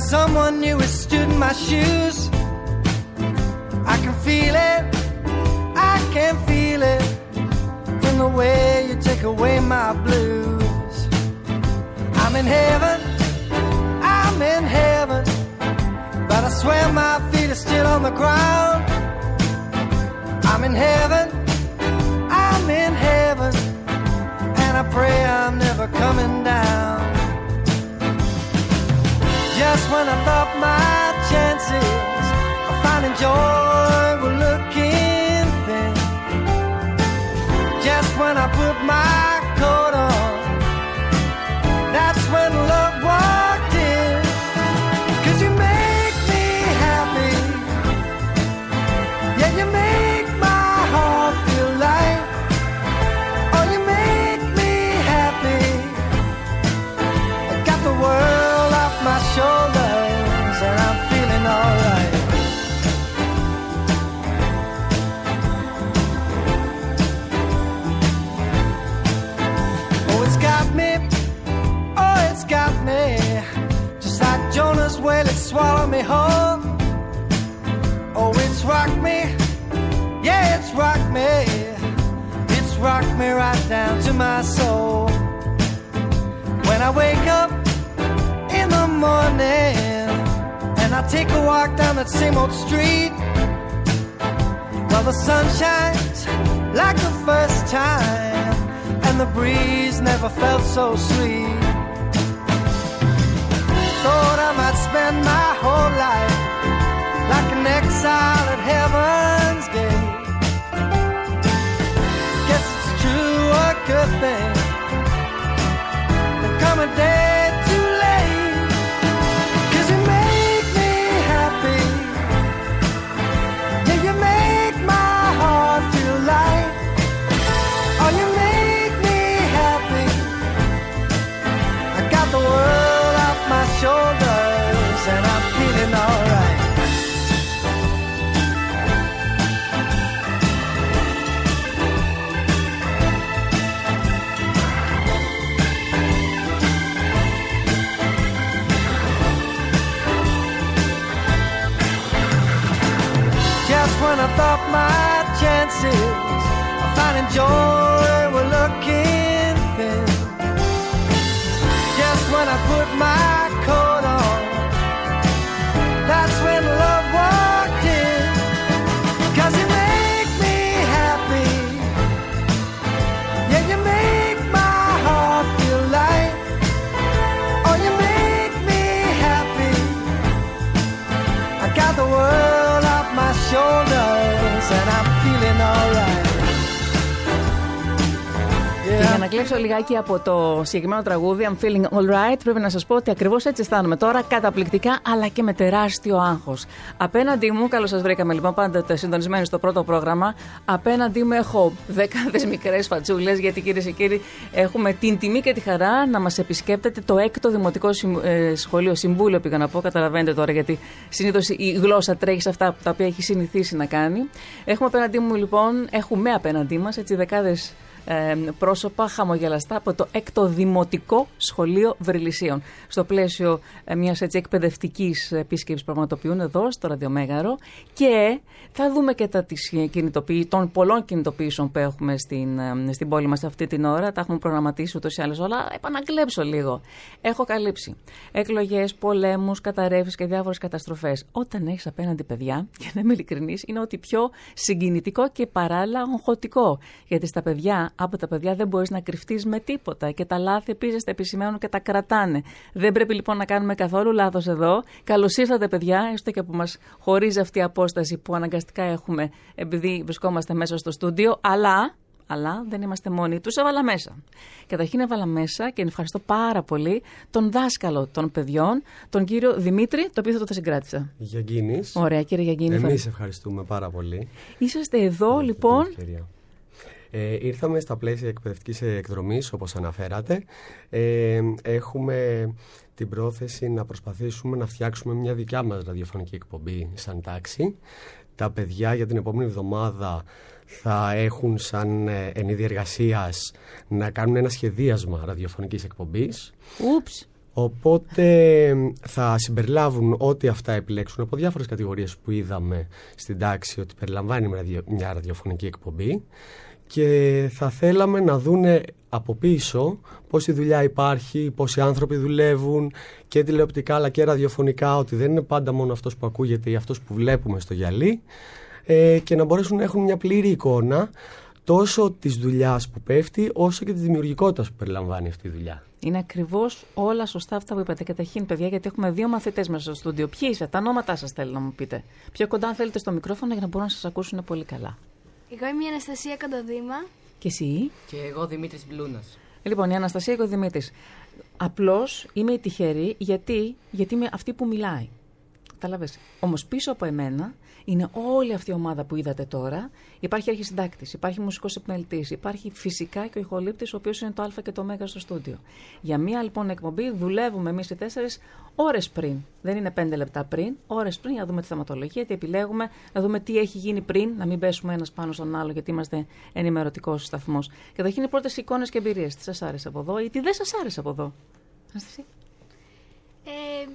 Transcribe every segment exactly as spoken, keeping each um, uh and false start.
someone new is stood in my shoes. I can feel it, I can feel it, in the way you take away my blues. I'm in heaven, I'm in heaven, but I swear my feet are still on the ground. I'm in heaven, I'm in heaven, and I pray I'm never coming down. Just when I thought my chances of finding joy were looking thin, just when I put my coat on, that's when love walked in. 'Cause you make me happy, yeah, you make my heart feel light. Oh, you make me happy, I got the world off my shoulders and I'm feeling alright. Oh, it's got me, oh, it's got me, just like Jonah's whale, it swallowed me whole. Oh, it's rocked me, yeah, it's rocked me, it's rocked me right down to my soul. When I wake up in the morning and I take a walk down that same old street, well, the sun shines like the first time and the breeze never felt so sweet. Thought I might spend my whole life like an exile at heaven's gate. Guess it's true, a good thing, there come a day too late. 'Cause you make me happy, yeah, you make my heart feel light. Oh, you make me happy, I got the world off my shoulders and I'm feeling alright. Just when I thought my chances of finding joy were looking thin, just when I put my coat on, that's when love walked in. 'Cause you make me happy, yeah, you make my heart feel light. Oh, you make me happy, I got the world off my shoulders and I'm feeling alright. Yeah. Για να κλέψω λιγάκι από το συγκεκριμένο τραγούδι I'm feeling alright, πρέπει να σας πω ότι ακριβώς έτσι αισθάνομαι τώρα, καταπληκτικά αλλά και με τεράστιο άγχος. Απέναντί μου, καλώς σας βρήκαμε λοιπόν, πάντοτε συντονισμένοι στο πρώτο πρόγραμμα. Απέναντί μου έχω δεκάδες μικρές φατσούλες, γιατί κυρίες και κύριοι έχουμε την τιμή και τη χαρά να μας επισκέπτεται το έκτο Δημοτικό Σχολείο, Συμβούλιο πήγα να πω, καταλαβαίνετε τώρα γιατί συνήθως η γλώσσα τρέχει σε αυτά τα οποία έχει συνηθίσει να κάνει. Έχουμε απέναντί μου λοιπόν, έχουμε απέναντί μας έτσι δεκάδες Ε, πρόσωπα χαμογελαστά από το έκτο Δημοτικό Σχολείο Βρυλισσίων. Στο πλαίσιο ε, μιας έτσι εκπαιδευτικής επίσκεψης πραγματοποιούν εδώ στο Ραδιομέγαρο και θα δούμε και τα της των πολλών κινητοποιήσεων που έχουμε στην, ε, στην πόλη μας αυτή την ώρα. Τα έχουμε προγραμματίσει ούτως ή άλλως όλα. Επανακλέψω λίγο. Έχω καλύψει εκλογές, πολέμους, καταρρεύσεις και διάφορες καταστροφές. Όταν έχεις απέναντι παιδιά, για να είμαι ειλικρινής, είναι ότι πιο συγκινητικό και παράλληλα αγχωτικό. Γιατί στα παιδιά, από τα παιδιά δεν μπορείς να κρυφτείς με τίποτα και τα λάθη επίσης τα επισημαίνουν και τα κρατάνε. Δεν πρέπει λοιπόν να κάνουμε καθόλου λάθος εδώ. Καλώς ήρθατε παιδιά, έστω και που μας χωρίζει αυτή η απόσταση που αναγκαστικά έχουμε επειδή βρισκόμαστε μέσα στο στούντιο, αλλά... Αλλά δεν είμαστε μόνοι. Τους έβαλα μέσα. Καταρχήν έβαλα μέσα και ευχαριστώ πάρα πολύ τον δάσκαλο των παιδιών, τον κύριο Δημήτρη, το επίθετο θα συγκράτησα. Γιαγκίνης. Ωραία, κύριε Γιαγκίνη. Εμείς ευχαριστούμε πάρα πολύ. Είσαστε εδώ λοιπόν. Ε, ήρθαμε στα πλαίσια εκπαιδευτικής εκδρομής, όπως αναφέρατε. Ε, έχουμε την πρόθεση να προσπαθήσουμε να φτιάξουμε μια δικιά μας ραδιοφωνική εκπομπή σαν τάξη. Τα παιδιά για την επόμενη εβδομάδα θα έχουν σαν εν είδη εργασίας να κάνουν ένα σχεδίασμα ραδιοφωνικής εκπομπής. Ούψ. Οπότε θα συμπεριλάβουν ό,τι αυτά επιλέξουν από διάφορες κατηγορίες που είδαμε στην τάξη ότι περιλαμβάνει μια ραδιοφωνική εκπομπή, και θα θέλαμε να δούνε από πίσω πόση δουλειά υπάρχει, πόσοι άνθρωποι δουλεύουν και τηλεοπτικά αλλά και ραδιοφωνικά, ότι δεν είναι πάντα μόνο αυτός που ακούγεται ή αυτός που βλέπουμε στο γυαλί, ε, και να μπορέσουν να έχουν μια πλήρη εικόνα τόσο της δουλειάς που πέφτει όσο και της δημιουργικότητας που περιλαμβάνει αυτή η δουλειά. Είναι ακριβώς όλα σωστά αυτά που είπατε. Καταρχήν, παιδιά, γιατί έχουμε δύο μαθητές μέσα στο στούντιο. Ποιοι είστε, τα ονόματά σας θέλω να μου πείτε. Πιο κοντά, αν θέλετε, στο μικρόφωνο για να μπορούν να σας ακούσουν πολύ καλά. Εγώ είμαι η Αναστασία Καντοδήμα. Και εσύ? Και εγώ Δημήτρης Μπλούνας. Λοιπόν, η Αναστασία και ο Δημήτρης. Απλώς είμαι η τυχερή, γιατί, γιατί είμαι αυτή που μιλάει. Καταλαβες. Όμως πίσω από εμένα είναι όλη αυτή η ομάδα που είδατε τώρα. Υπάρχει αρχισυντάκτης, υπάρχει μουσικός επιμελητής, υπάρχει φυσικά και ο ηχολήπτης, ο οποίος είναι το Α και το Ω στο στούντιο. Για μία λοιπόν εκπομπή δουλεύουμε εμείς οι τέσσερις ώρες πριν. Δεν είναι πέντε λεπτά πριν, ώρες πριν, για να δούμε τη θεματολογία, τι επιλέγουμε, να δούμε τι έχει γίνει πριν, να μην πέσουμε ένας πάνω στον άλλο, γιατί είμαστε ενημερωτικός σταθμός. Καταρχήν οι πρώτες εικόνες και εμπειρίες. Τι σας άρεσε από εδώ ή τι δεν σας άρεσε από εδώ? Αναστασία. Ε,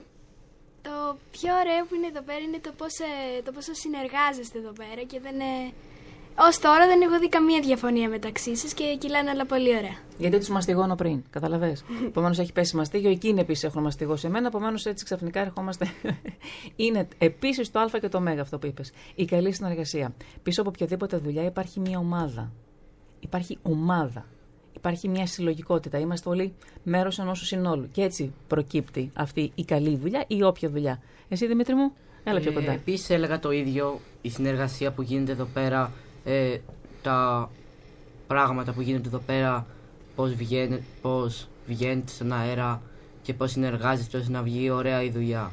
το πιο ωραίο που είναι εδώ πέρα είναι το πώς, ε, το πόσο συνεργάζεστε εδώ πέρα και δεν ε, ως τώρα δεν έχω δει καμία διαφωνία μεταξύ σας και κυλάνε όλα πολύ ωραία. Γιατί τους μαστιγώνω πριν, καταλαβες. Επομένως έχει πέσει μαστίγιο, εκείνοι επίσης έχουν μαστιγώσει εμένα, επομένως έτσι ξαφνικά ερχόμαστε. Είναι επίσης το Α και το Ω αυτό που είπες. Η καλή συνεργασία. Πίσω από οποιαδήποτε δουλειά υπάρχει μια ομάδα. Υπάρχει ομάδα. Υπάρχει μια συλλογικότητα. Είμαστε όλοι μέρος ενός συνόλου. Και έτσι προκύπτει αυτή η καλή δουλειά ή όποια δουλειά. Εσύ, Δημήτρη μου, έλα πιο κοντά. Ε, επίσης έλεγα το ίδιο, η συνεργασία που γίνεται εδώ πέρα, ε, τα πράγματα που γίνονται εδώ πέρα, πώς βγαίνετε, πώς βγαίνετε στον αέρα και πώς συνεργάζεστε ώστε να βγει ωραία η δουλειά.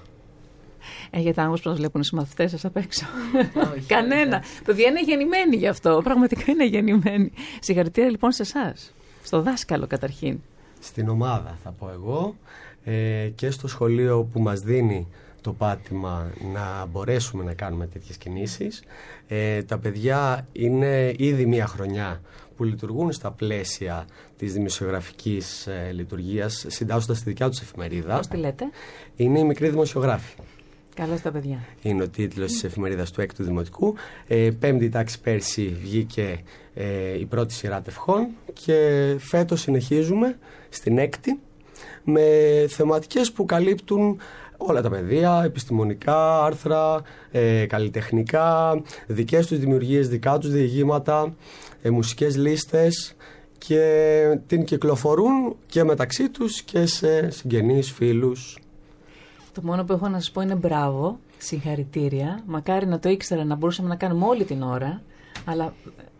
Έχετε άγχος που σας βλέπουν οι συμμαθητές σας απ' έξω? Κανένα. Παιδιά είναι γεννημένοι γι' αυτό. Πραγματικά είναι γεννημένοι. Συγχαρητήρια λοιπόν σε εσάς. Στο δάσκαλο καταρχήν. Στην ομάδα θα πω εγώ, ε, και στο σχολείο που μας δίνει το πάτημα να μπορέσουμε να κάνουμε τέτοιες κινήσεις. Ε, τα παιδιά είναι ήδη μία χρονιά που λειτουργούν στα πλαίσια της δημοσιογραφικής ε, λειτουργίας, συντάσσοντας τη δικιά τους εφημερίδα. Πώς τη λέτε? Είναι οι μικροί δημοσιογράφοι. Καλά στα παιδιά. Είναι ο τίτλος της εφημερίδας του έκτου Δημοτικού. Ε, πέμπτη τάξη πέρσι βγήκε ε, η πρώτη σειρά τευχών και φέτος συνεχίζουμε στην έκτη με θεματικές που καλύπτουν όλα τα πεδία, επιστημονικά, άρθρα, ε, καλλιτεχνικά, δικές τους δημιουργίες, δικά τους διηγήματα, ε, μουσικές λίστες, και την κυκλοφορούν και μεταξύ τους και σε συγγενείς, φίλους. Το μόνο που έχω να σας πω είναι μπράβο, συγχαρητήρια. Μακάρι να το ήξερα, να μπορούσαμε να κάνουμε όλη την ώρα, αλλά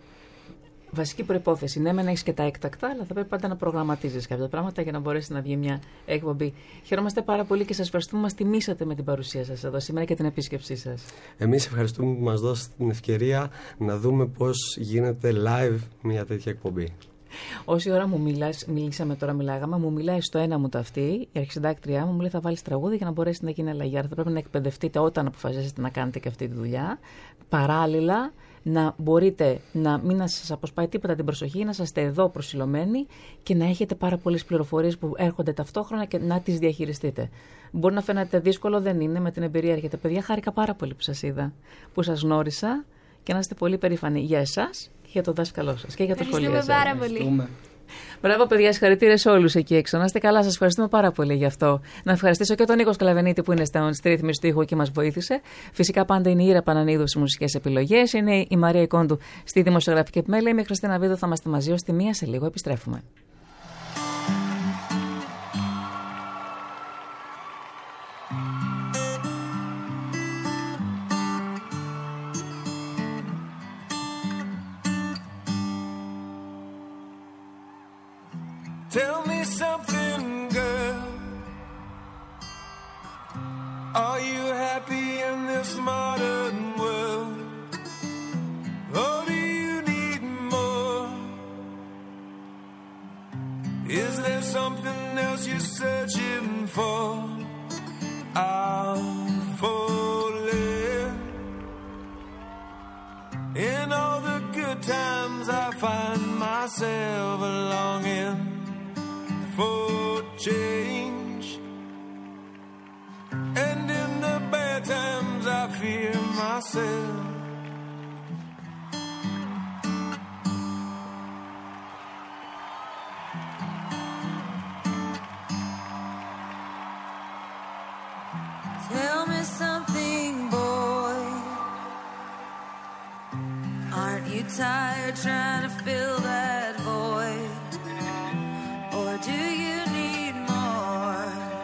βασική προϋπόθεση, ναι, μεν έχεις και τα έκτακτα, αλλά θα πρέπει πάντα να προγραμματίζεις κάποια πράγματα για να μπορέσει να βγει μια εκπομπή. Χαιρόμαστε πάρα πολύ και σας ευχαριστούμε που μας τιμήσατε με την παρουσία σας εδώ σήμερα και την επίσκεψή σας. Εμείς ευχαριστούμε που μας δώσατε την ευκαιρία να δούμε πώς γίνεται live μια τέτοια εκπομπή. Όση ώρα μου μιλάς, μιλήσαμε τώρα, μιλάγαμε, μου μιλάει στο ένα μου το αυτή, η αρχισυντάκτριά μου, μου λέει θα βάλεις τραγούδι για να μπορέσει να γίνει αλλαγή. Άρα θα πρέπει να εκπαιδευτείτε όταν αποφασίσετε να κάνετε και αυτή τη δουλειά. Παράλληλα, να μπορείτε να μην σας αποσπάει τίποτα την προσοχή, να είστε εδώ προσιλωμένοι και να έχετε πάρα πολλές πληροφορίες που έρχονται ταυτόχρονα και να τις διαχειριστείτε. Μπορεί να φαίνεται δύσκολο, δεν είναι, με την εμπειρία έρχεται. Παιδιά, χάρηκα πάρα πολύ που σας είδα, που σας γνώρισα και να είστε πολύ περήφανοι για εσάς, για το δάσκαλό σας και για το σχολείο σας. Ευχαριστούμε πάρα πολύ. Μπράβο, παιδιά, συγχαρητήρια σε όλους εκεί έξω. Να είστε καλά, σας ευχαριστούμε πάρα πολύ γι' αυτό. Να ευχαριστήσω και τον Νίκο Σκλαβενίτη που είναι στη ρύθμιση του ήχου και μας βοήθησε. Φυσικά πάντα είναι η Ήρα Πανανίδου στις μουσικές επιλογές. Είναι η Μαρία Ικόντου στη δημοσιογραφική επιμέλεια. Είμαι η Χριστίνα Βίδο, θα είμαστε μαζί ως τη μία, σε λίγο επιστρέφουμε. Tell me something, girl. Are you happy in this modern world? Or do you need more? Is there something else you're searching for? I'm falling. In all the good times I find myself longing for change. myself. Tell me something, boy. Aren't you tired trying to fill that void? Or do you need more?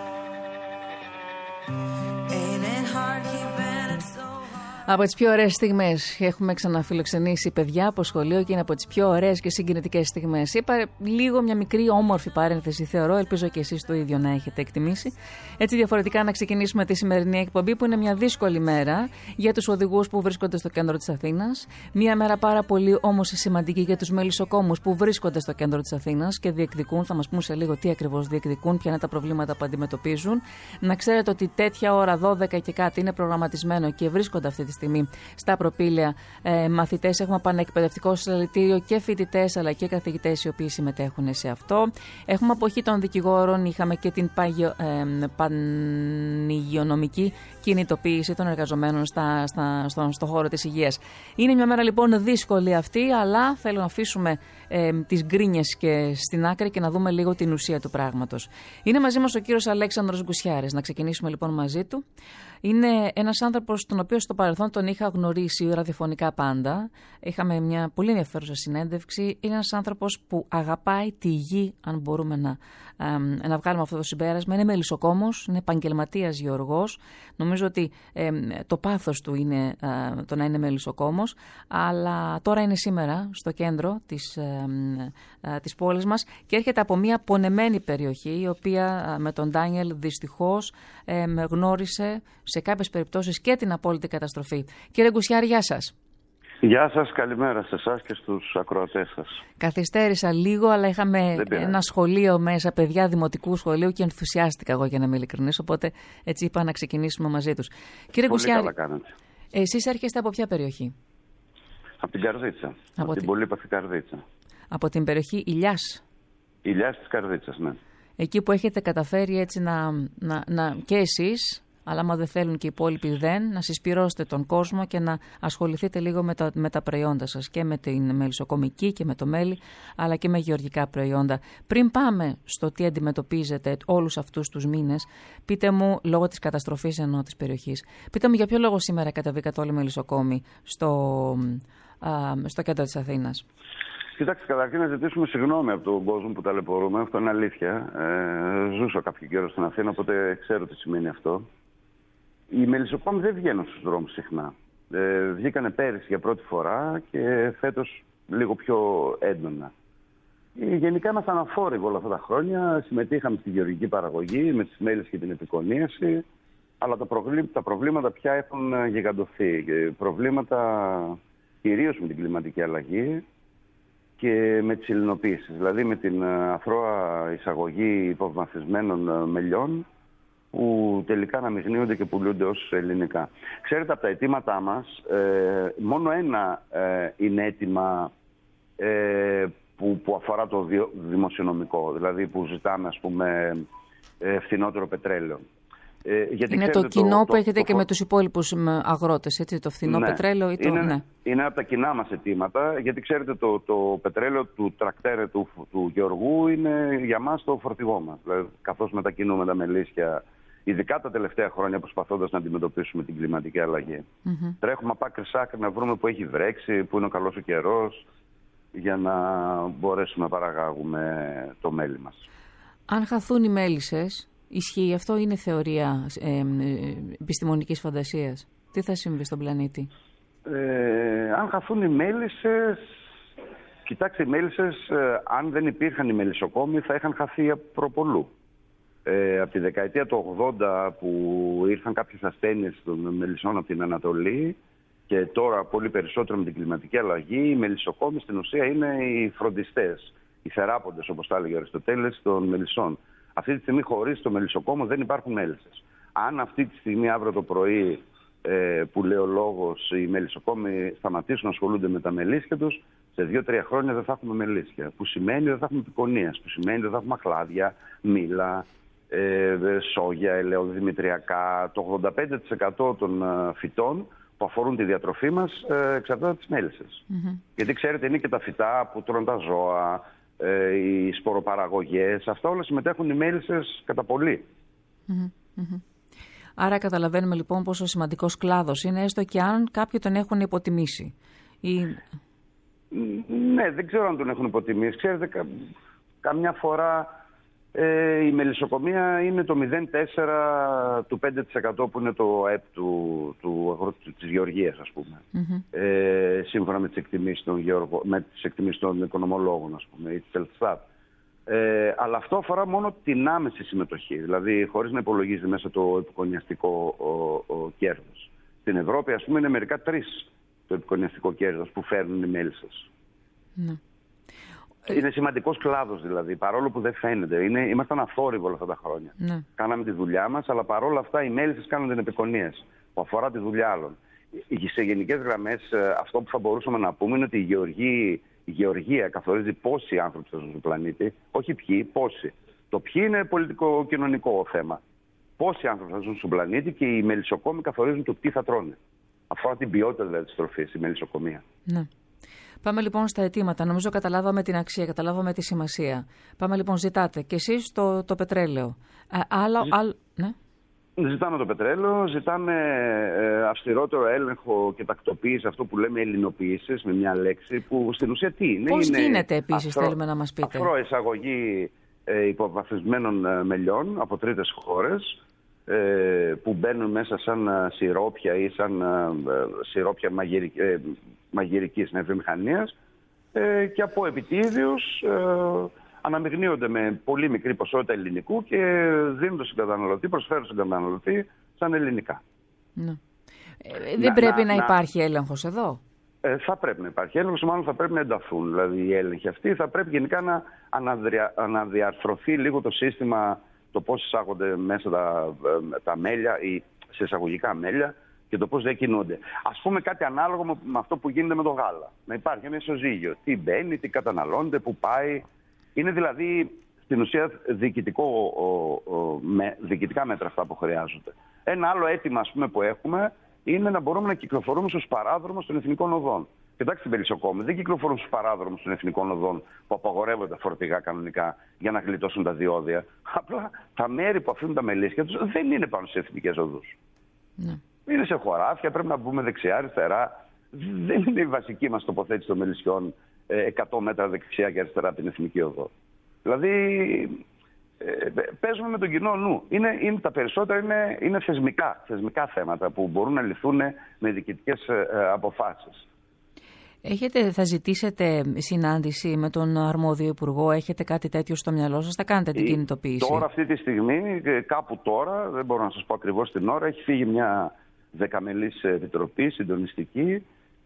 Ain't it hard keeping it so hard? Από τις πιο ωραίες στιγμές έχουμε ξαναφιλοξενήσει παιδιά από σχολείο και είναι από τις πιο ωραίες και συγκινητικές στιγμές. Είπα λίγο μια μικρή όμορφη παρένθεση, θεωρώ, ελπίζω και εσείς το ίδιο να έχετε εκτιμήσει. Έτσι, διαφορετικά, να ξεκινήσουμε τη σημερινή εκπομπή, που είναι μια δύσκολη μέρα για τους οδηγούς που βρίσκονται στο κέντρο της Αθήνας. Μια μέρα πάρα πολύ όμως σημαντική για τους μελισσοκόμους που βρίσκονται στο κέντρο της Αθήνας και διεκδικούν. Θα μας πούν σε λίγο τι ακριβώς διεκδικούν, ποια είναι τα προβλήματα που αντιμετωπίζουν. Να ξέρετε ότι τέτοια ώρα, δώδεκα και κάτι, είναι προγραμματισμένο και βρίσκονται αυτή τη στιγμή στα προπήλαια ε, μαθητές. Έχουμε πανεκπαιδευτικό συλλαλητήριο και φοιτητές αλλά και καθηγητές οι οποίοι συμμετέχουν σε αυτό. Έχουμε αποχή των δικηγόρων, είχαμε και την παγιο, ε, πανηγειονομική κινητοποίηση των εργαζομένων στα, στα, στο, στο χώρο της υγείας. Είναι μια μέρα λοιπόν δύσκολη αυτή, αλλά θέλω να αφήσουμε ε, τις γκρίνιες και στην άκρη και να δούμε λίγο την ουσία του πράγματος. Είναι μαζί μας ο κύριος Αλέξανδρος Γκουσιάρης. Να ξεκινήσουμε λοιπόν μαζί του. Είναι ένας άνθρωπος τον οποίο στο παρελθόν τον είχα γνωρίσει ραδιοφωνικά πάντα. Είχαμε μια πολύ ενδιαφέρουσα συνέντευξη. Είναι ένας άνθρωπος που αγαπάει τη γη, αν μπορούμε να, ε, να βγάλουμε αυτό το συμπέρασμα. Είναι μελισσοκόμος, είναι επαγγελματίας γεωργός. Νομίζω ότι ε, το πάθος του είναι ε, το να είναι μελισσοκόμος. Αλλά τώρα είναι σήμερα στο κέντρο της, ε, ε, της πόλης μας και έρχεται από μια πονεμένη περιοχή, η οποία ε, με τον Ντάνιελ δυστυχώς ε, γνώρισε σε κάποιες περιπτώσεις και την απόλυτη καταστροφή. Κύριε Γκουσιάρη, γεια σας. Γεια σας, καλημέρα σε εσάς και στους ακροατές σας. Καθυστέρησα λίγο, αλλά είχαμε ένα σχολείο μέσα, παιδιά δημοτικού σχολείου, και ενθουσιάστηκα εγώ, για να είμαι ειλικρινής, οπότε έτσι είπα να ξεκινήσουμε μαζί τους. Κύριε Πολύ Γκουσιάρη, καλά κάνετε. Εσείς έρχεστε από ποια περιοχή? Από την Καρδίτσα, από, από την τη... πολύπαθη Καρδίτσα. Από την περιοχή Ηλιάς. Ηλιάς της Καρδίτσας, ναι. Εκεί που έχετε καταφέρει έτσι να, να, να και εσείς, αλλά άμα δεν θέλουν και οι υπόλοιποι δεν, να συσπυρώσετε τον κόσμο και να ασχοληθείτε λίγο με τα, με τα προϊόντα σας, και με την μελισσοκομική και με το μέλι, αλλά και με γεωργικά προϊόντα. Πριν πάμε στο τι αντιμετωπίζετε όλους αυτούς τους μήνες, πείτε μου, λόγω της καταστροφής εννοώ της περιοχής, πείτε μου για ποιο λόγο σήμερα κατεβήκατε όλοι οι μελισσοκόμοι στο, α, στο κέντρο της Αθήνας. Κοιτάξτε, καταρχήν να ζητήσουμε συγγνώμη από τον κόσμο που ταλαιπωρούμε. Αυτό είναι αλήθεια. Ε, ζούσα κάποιο καιρό στην Αθήνα, οπότε ξέρω τι σημαίνει αυτό. Οι μελισσοκόμοι δεν βγαίνουν στους δρόμους συχνά. Ε, βγήκανε πέρυσι για πρώτη φορά και φέτος λίγο πιο έντονα. Ε, γενικά ήμασταν αφόροι όλα αυτά τα χρόνια. Συμμετείχαμε στη γεωργική παραγωγή με τις μέλισσες και την επικονίαση. Αλλά τα, προβλή, τα προβλήματα πια έχουν γιγαντωθεί. Προβλήματα κυρίως με την κλιματική αλλαγή και με τις ελληνοποίησεις. Δηλαδή με την αθρώα εισαγωγή υποβαθμισμένων μελιών, που τελικά αναμειγνύονται και πουλούνται ως ελληνικά. Ξέρετε, από τα αιτήματά μας, ε, μόνο ένα ε, είναι αίτημα ε, που, που αφορά το διο, δημοσιονομικό, δηλαδή που ζητάμε, ας πούμε, ε, φθηνότερο πετρέλαιο. Ε, γιατί είναι ξέρετε, το κοινό το, που το, έχετε το, και το, με τους υπόλοιπους αγρότες, έτσι, το φθηνό ναι, πετρέλαιο ή το... Είναι, ναι. είναι από τα κοινά μας αιτήματα, γιατί ξέρετε το, το πετρέλαιο του τρακτέρ του, του Γεωργού είναι για μας το φορτηγό μας. Δηλαδή, καθώς μετακινούμε τα μελίσια, ειδικά τα τελευταία χρόνια, προσπαθώντας να αντιμετωπίσουμε την κλιματική αλλαγή. Mm-hmm. Τρέχουμε από άκρη σ' άκρη να βρούμε που έχει βρέξει, που είναι ο καλός ο καιρός, για να μπορέσουμε να παραγάγουμε το μέλι μας. Αν χαθούν οι μέλισσες, ισχύει αυτό, είναι θεωρία ε, ε, επιστημονικής φαντασίας? Τι θα συμβεί στον πλανήτη? Ε, αν χαθούν οι μέλισσες, κοιτάξτε, οι μέλισσες, ε, αν δεν υπήρχαν οι μελισσοκόμοι, θα είχαν χαθεί προπολού. Ε, από τη δεκαετία του ογδόντα που ήρθαν κάποιες ασθένειες των μελισσών από την Ανατολή, και τώρα πολύ περισσότερο με την κλιματική αλλαγή, οι μελισσοκόμοι στην ουσία είναι οι φροντιστές, οι θεράποντες, όπως τα έλεγε ο Αριστοτέλης, των μελισσών. Αυτή τη στιγμή χωρίς το μελισσοκόμο δεν υπάρχουν μέλισσες. Αν αυτή τη στιγμή αύριο το πρωί, ε, που λέει ο λόγος, οι μελισσοκόμοι σταματήσουν να ασχολούνται με τα μελίσια τους, σε δύο τρία χρόνια δεν θα έχουμε μελίσια. Που σημαίνει ότι δεν θα έχουμε επικονίας, που σημαίνει ότι δεν θα έχουμε αχλάδια, μήλα, ε, σόγια, ελαιόδημητριακά. Το ογδόντα πέντε τοις εκατό των φυτών που αφορούν τη διατροφή μας ε, εξαρτάται από τις μέλισσες. Mm-hmm. Γιατί ξέρετε, είναι και τα φυτά που τρώνε τα ζώα, ε, οι σποροπαραγωγές, αυτά όλα συμμετέχουν οι μέλισσες κατά πολύ. Mm-hmm. Mm-hmm. Άρα καταλαβαίνουμε λοιπόν πόσο σημαντικός κλάδος είναι, έστω και αν κάποιοι τον έχουν υποτιμήσει. Ή... Ναι, δεν ξέρω αν τον έχουν υποτιμήσει. Ξέρετε, κα, καμιά φορά ε, η μελισσοκομεία είναι το μηδέν κόμμα τέσσερα του πέντε τοις εκατό που είναι το ΑΕΠ του, του, του, της γεωργίας, ας πούμε. Mm-hmm. Ε, σύμφωνα με τις εκτιμήσεις των, γεωργο, με τις εκτιμήσεις των οικονομολόγων, ας πούμε, ή της Ελστάτ. Ε, αλλά αυτό αφορά μόνο την άμεση συμμετοχή, δηλαδή χωρίς να υπολογίζει μέσα το επικονιαστικό ο, ο κέρδος. Στην Ευρώπη, ας πούμε, είναι μερικά τρεις το επικονιαστικό κέρδος που φέρνουν οι μέλισσες. Ναι. Είναι σημαντικός κλάδος δηλαδή, παρόλο που δεν φαίνεται. Είναι, ήμασταν αθόρυβοι όλα αυτά τα χρόνια. Ναι. Κάναμε τη δουλειά μας, αλλά παρόλα αυτά οι μέλισσες κάνουν την επικονίαση που αφορά τη δουλειά άλλων. Σε γενικές γραμμές, αυτό που θα μπορούσαμε να πούμε είναι ότι η γεωργία, η γεωργία καθορίζει πόσοι άνθρωποι θα ζουν στον πλανήτη, όχι ποιοι, πόσοι. Το ποιοι είναι πολιτικό-κοινωνικό θέμα. Πόσοι άνθρωποι θα ζουν στον πλανήτη και οι μελισσοκόμοι καθορίζουν το τι θα τρώνε. Αφορά την ποιότητα δηλαδή της τροφής, η μελισσοκομεία. Ναι. Πάμε λοιπόν στα αιτήματα. Νομίζω καταλάβαμε την αξία, καταλάβαμε τη σημασία. Πάμε λοιπόν, ζητάτε και εσείς το, το πετρέλαιο. Α, άλλο, Ζη... άλλο, ναι. Ζητάμε το πετρέλαιο, ζητάμε ε, αυστηρότερο έλεγχο και τακτοποίηση, αυτό που λέμε ελληνοποίησης, με μια λέξη που στην ουσία τι είναι. Πώς είναι γίνεται επίσης, αφρό, θέλουμε να μας πείτε. Αφρό εισαγωγή ε, υποβαθμισμένων ε, μελιών από τρίτες χώρες, ε, που μπαίνουν μέσα σαν ε, σιρόπια ή σαν ε, σιρόπια μαγειρική, ε, μαγειρικής βιομηχανίας ε, και από επιτίδιους ε, αναμειγνύονται με πολύ μικρή ποσότητα ελληνικού και δίνονται στον καταναλωτή, προσφέρουν στον καταναλωτή σαν ελληνικά. Ναι. Ε, δεν να, πρέπει να, να υπάρχει έλεγχος εδώ. Ε, θα πρέπει να υπάρχει έλεγχος, μάλλον θα πρέπει να ενταθούν. Δηλαδή οι έλεγχοι αυτοί θα πρέπει γενικά να αναδρια, αναδιαρθρωθεί λίγο το σύστημα, το πώς εισάγονται μέσα τα, τα μέλια ή σε εισαγωγικά μέλια και το πώς διακινούνται. Ας πούμε κάτι ανάλογο με, με αυτό που γίνεται με το γάλα. Να υπάρχει ένα ισοζύγιο. Τι μπαίνει, τι καταναλώνεται, πού πάει. Είναι δηλαδή στην ουσία διοικητικό, ο, ο, με, διοικητικά μέτρα αυτά που χρειάζονται. Ένα άλλο αίτημα, ας πούμε, που έχουμε είναι να μπορούμε να κυκλοφορούμε στους παράδρομους των εθνικών οδών. Κοιτάξτε την μελισσοκόμοι, δεν κυκλοφορούν στους παράδρομους των εθνικών οδών που απαγορεύονται τα φορτηγά κανονικά για να γλιτώσουν τα διόδια. Απλά τα μέρη που αφήνουν τα μελίσια τους δεν είναι πάνω στις εθνικές οδούς. Ναι. Είναι σε χωράφια, πρέπει να μπούμε δεξιά, αριστερά. Δεν είναι η βασική μας τοποθέτηση των μελισσιών εκατό μέτρα δεξιά και αριστερά από την εθνική οδό. Δηλαδή, ε, παίζουμε με τον κοινό νου. Είναι, είναι, τα περισσότερα είναι, είναι θεσμικά, θεσμικά θέματα που μπορούν να λυθούν με διοικητικές ε, αποφάσεις. Έχετε, θα ζητήσετε συνάντηση με τον αρμόδιο υπουργό, έχετε κάτι τέτοιο στο μυαλό σας, θα κάνετε την κινητοποίηση? Τώρα αυτή τη στιγμή, κάπου τώρα, δεν μπορώ να σας πω ακριβώς την ώρα, έχει φύγει μια δεκαμελής επιτροπή συντονιστική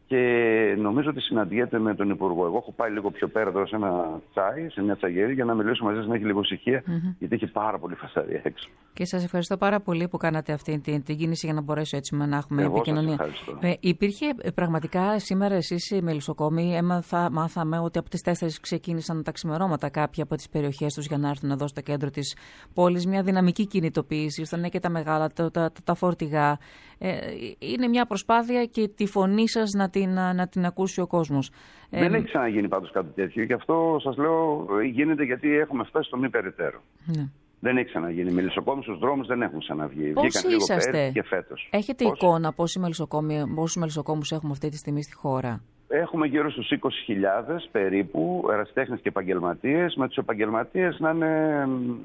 και νομίζω ότι συναντιέται με τον Υπουργό. Εγώ έχω πάει λίγο πιο πέρα τώρα σε ένα τσάι, σε μια τσαγέρι, για να μιλήσω μαζί να έχει λίγο ησυχία, mm-hmm. γιατί έχει πάρα πολύ φασαρία έξω. Και σας ευχαριστώ πάρα πολύ που κάνατε αυτή την, την κίνηση για να μπορέσω έτσι να έχουμε Εγώ επικοινωνία. Σας ευχαριστώ. Ε, υπήρχε πραγματικά σήμερα εσείς οι μελισσοκόμοι, έμαθα, μάθαμε ότι από τις τέσσερις ξεκίνησαν τα ξημερώματα κάποια από τις περιοχές τους για να έρθουν εδώ στο κέντρο της πόλης. Μια δυναμική κινητοποίηση, ήρθαν και τα μεγάλα, τα, τα, τα φορτηγά. Ε, είναι μια προσπάθεια και τη φωνή σας να την, να την ακούσει ο κόσμος. Δεν ε, έχει ξαναγίνει πάντως κάτι τέτοιο και αυτό σας λέω γίνεται γιατί έχουμε φτάσει στο μη περιττέρω. Ναι. Δεν έχει ξαναγίνει. Οι μελισσοκόμοι στους δρόμους δεν έχουν ξαναβγεί. Πόσοι είσαστε? Και φέτος. Έχετε Πόσοι? εικόνα πόσοι μελισσοκόμους έχουμε αυτή τη στιγμή στη χώρα? Έχουμε γύρω στους είκοσι χιλιάδες περίπου ερασιτέχνες και επαγγελματίες. Με τους επαγγελματίες να είναι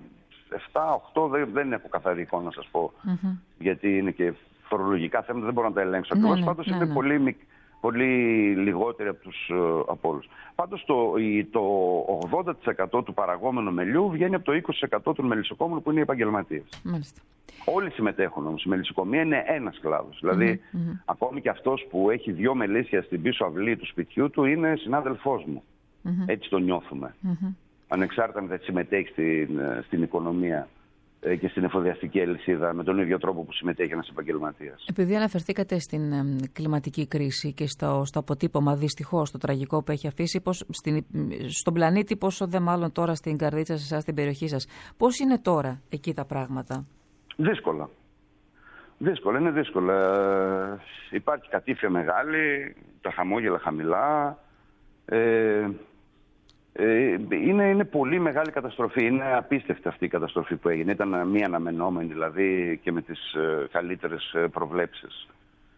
επτά οκτώ, δεν, δεν έχω καθαρή εικόνα να σας πω. Mm-hmm. Γιατί είναι και φορολογικά θέματα, δεν μπορώ να τα ελέγξω ακριβώς. Ναι, ναι, Πάντως ναι, είναι ναι. πολύ, πολύ λιγότεροι από τους από όλους. Πάντως το, το ογδόντα τοις εκατό του παραγόμενου μελιού βγαίνει από το είκοσι τοις εκατό των μελισσοκόμων που είναι οι επαγγελματίες. Μάλιστα. Όλοι συμμετέχουν όμως. Η μελισσοκομεία είναι ένας κλάδος. Δηλαδή, mm-hmm. ακόμη και αυτός που έχει δυο μελίσια στην πίσω αυλή του σπιτιού του είναι συνάδελφός μου. Mm-hmm. Έτσι το νιώθουμε. Mm-hmm. Ανεξάρτητα αν δεν συμμετέχει στην, στην οικονομία και στην εφοδιαστική αλυσίδα με τον ίδιο τρόπο που συμμετέχει ένας επαγγελματίας. Επειδή αναφερθήκατε στην ε, κλιματική κρίση και στο, στο αποτύπωμα δυστυχώς το τραγικό που έχει αφήσει πώς, στην, στον πλανήτη, πόσο δε μάλλον τώρα στην καρδίτσα σας, στην περιοχή σας, πώς είναι τώρα εκεί τα πράγματα? Δύσκολα. Δύσκολο, είναι δύσκολο. Ε, υπάρχει κατήφια μεγάλη, τα χαμόγελα χαμηλά. Ε, ε, είναι, είναι πολύ μεγάλη καταστροφή. Είναι απίστευτη αυτή η καταστροφή που έγινε. Ήταν μη αναμενόμενη, δηλαδή, και με τις ε, καλύτερες προβλέψεις.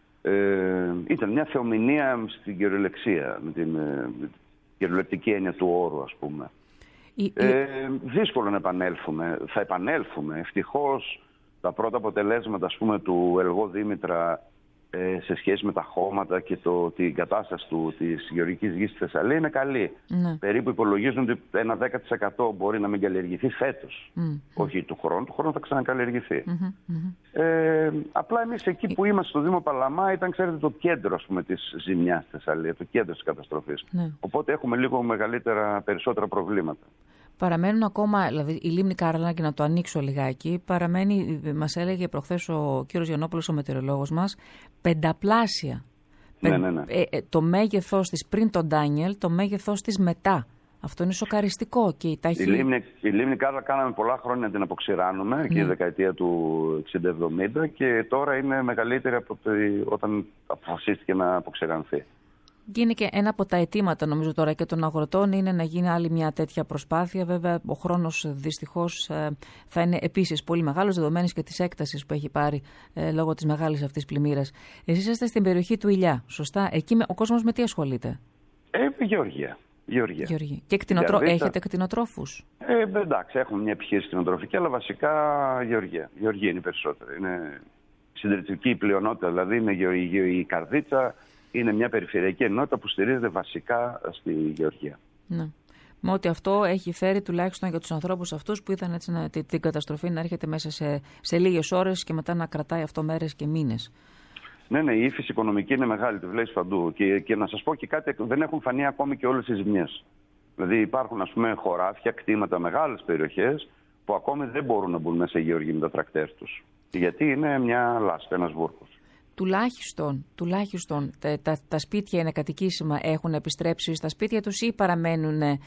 Ε, ήταν μια θεομηνία στην κυριολεξία, με την, ε, με την κυριολεκτική έννοια του όρου, ας πούμε. Η, ε, η... Δύσκολο να επανέλθουμε. Θα επανέλθουμε. Ευτυχώς τα πρώτα αποτελέσματα, ας πούμε, του Ελγό Δήμητρα ε, σε σχέση με τα χώματα και το, την κατάσταση του, της γεωργικής γης στη Θεσσαλία είναι καλή. Ναι. Περίπου υπολογίζουν ότι ένα δέκα τοις εκατό μπορεί να μην καλλιεργηθεί φέτος. Mm-hmm. Όχι του χρόνου, του χρόνου θα ξανακαλλιεργηθεί. Mm-hmm. Ε, απλά εμείς εκεί που είμαστε στο Δήμο Παλαμά ήταν, ξέρετε, το κέντρο, ας πούμε, της ζημιάς στη Θεσσαλία, το κέντρο της καταστροφής. Mm-hmm. Οπότε έχουμε λίγο μεγαλύτερα, περισσότερα προβλήματα. Παραμένουν ακόμα, δηλαδή η λίμνη Κάρλα, και να το ανοίξω λιγάκι, παραμένει, μας έλεγε προχθές ο κύριος Γιαννόπουλος, ο μετεωρολόγος μας, πενταπλάσια. Ναι, ναι, ναι. Ε, ε, το μέγεθος της πριν τον Ντάνιελ, το μέγεθος της μετά. Αυτό είναι σοκαριστικό. Και η, ταχύ... η, λίμνη, η λίμνη Κάρλα κάναμε πολλά χρόνια να την αποξηράνουμε, ναι. Και η δεκαετία του εξήντα εβδομήντα, και τώρα είναι μεγαλύτερη από το, όταν αποφασίστηκε να αποξηρανθεί. Είναι και ένα από τα αιτήματα, νομίζω, τώρα και των αγροτών είναι να γίνει άλλη μια τέτοια προσπάθεια. Βέβαια, ο χρόνος δυστυχώς θα είναι επίσης πολύ μεγάλος, δεδομένης και της έκτασης που έχει πάρει ε, λόγω της μεγάλης αυτής πλημμύρας. Εσείς είστε στην περιοχή του Ηλιά, σωστά? Εκεί ο κόσμος με τι ασχολείται? Ε, γεωργία. Γεωργία. Γεωργία. Και κτηνοτρό... έχετε κτηνοτρόφους? Ε, εντάξει, έχουμε μια επιχείρηση κτηνοτροφική, αλλά βασικά γεωργία. Γεωργία είναι περισσότερο. Είναι συντηρητική πλειονότητα, δηλαδή είναι η Καρδίτσα. Είναι μια περιφερειακή ενότητα που στηρίζεται βασικά στη γεωργία. Ναι. Με ότι αυτό έχει φέρει τουλάχιστον για τους ανθρώπους αυτούς που είδαν έτσι να, την καταστροφή να έρχεται μέσα σε, σε λίγες ώρες και μετά να κρατάει αυτό μέρες και μήνες. Ναι, ναι, η ύφεση οικονομική είναι μεγάλη, τη βλέπεις παντού. Και, και να σας πω και κάτι, δεν έχουν φανεί ακόμη και όλες οι ζημιές. Δηλαδή υπάρχουν, ας πούμε, χωράφια, κτήματα, μεγάλες περιοχές που ακόμη δεν μπορούν να μπουν μέσα οι γεωργοί με τα τρακτέρ τους. Γιατί είναι μια λάσπη, ένας βούρκος. Τουλάχιστον, τουλάχιστον τα, τα, τα σπίτια είναι κατοικήσιμα, έχουν επιστρέψει στα σπίτια τους ή παραμένουν ε,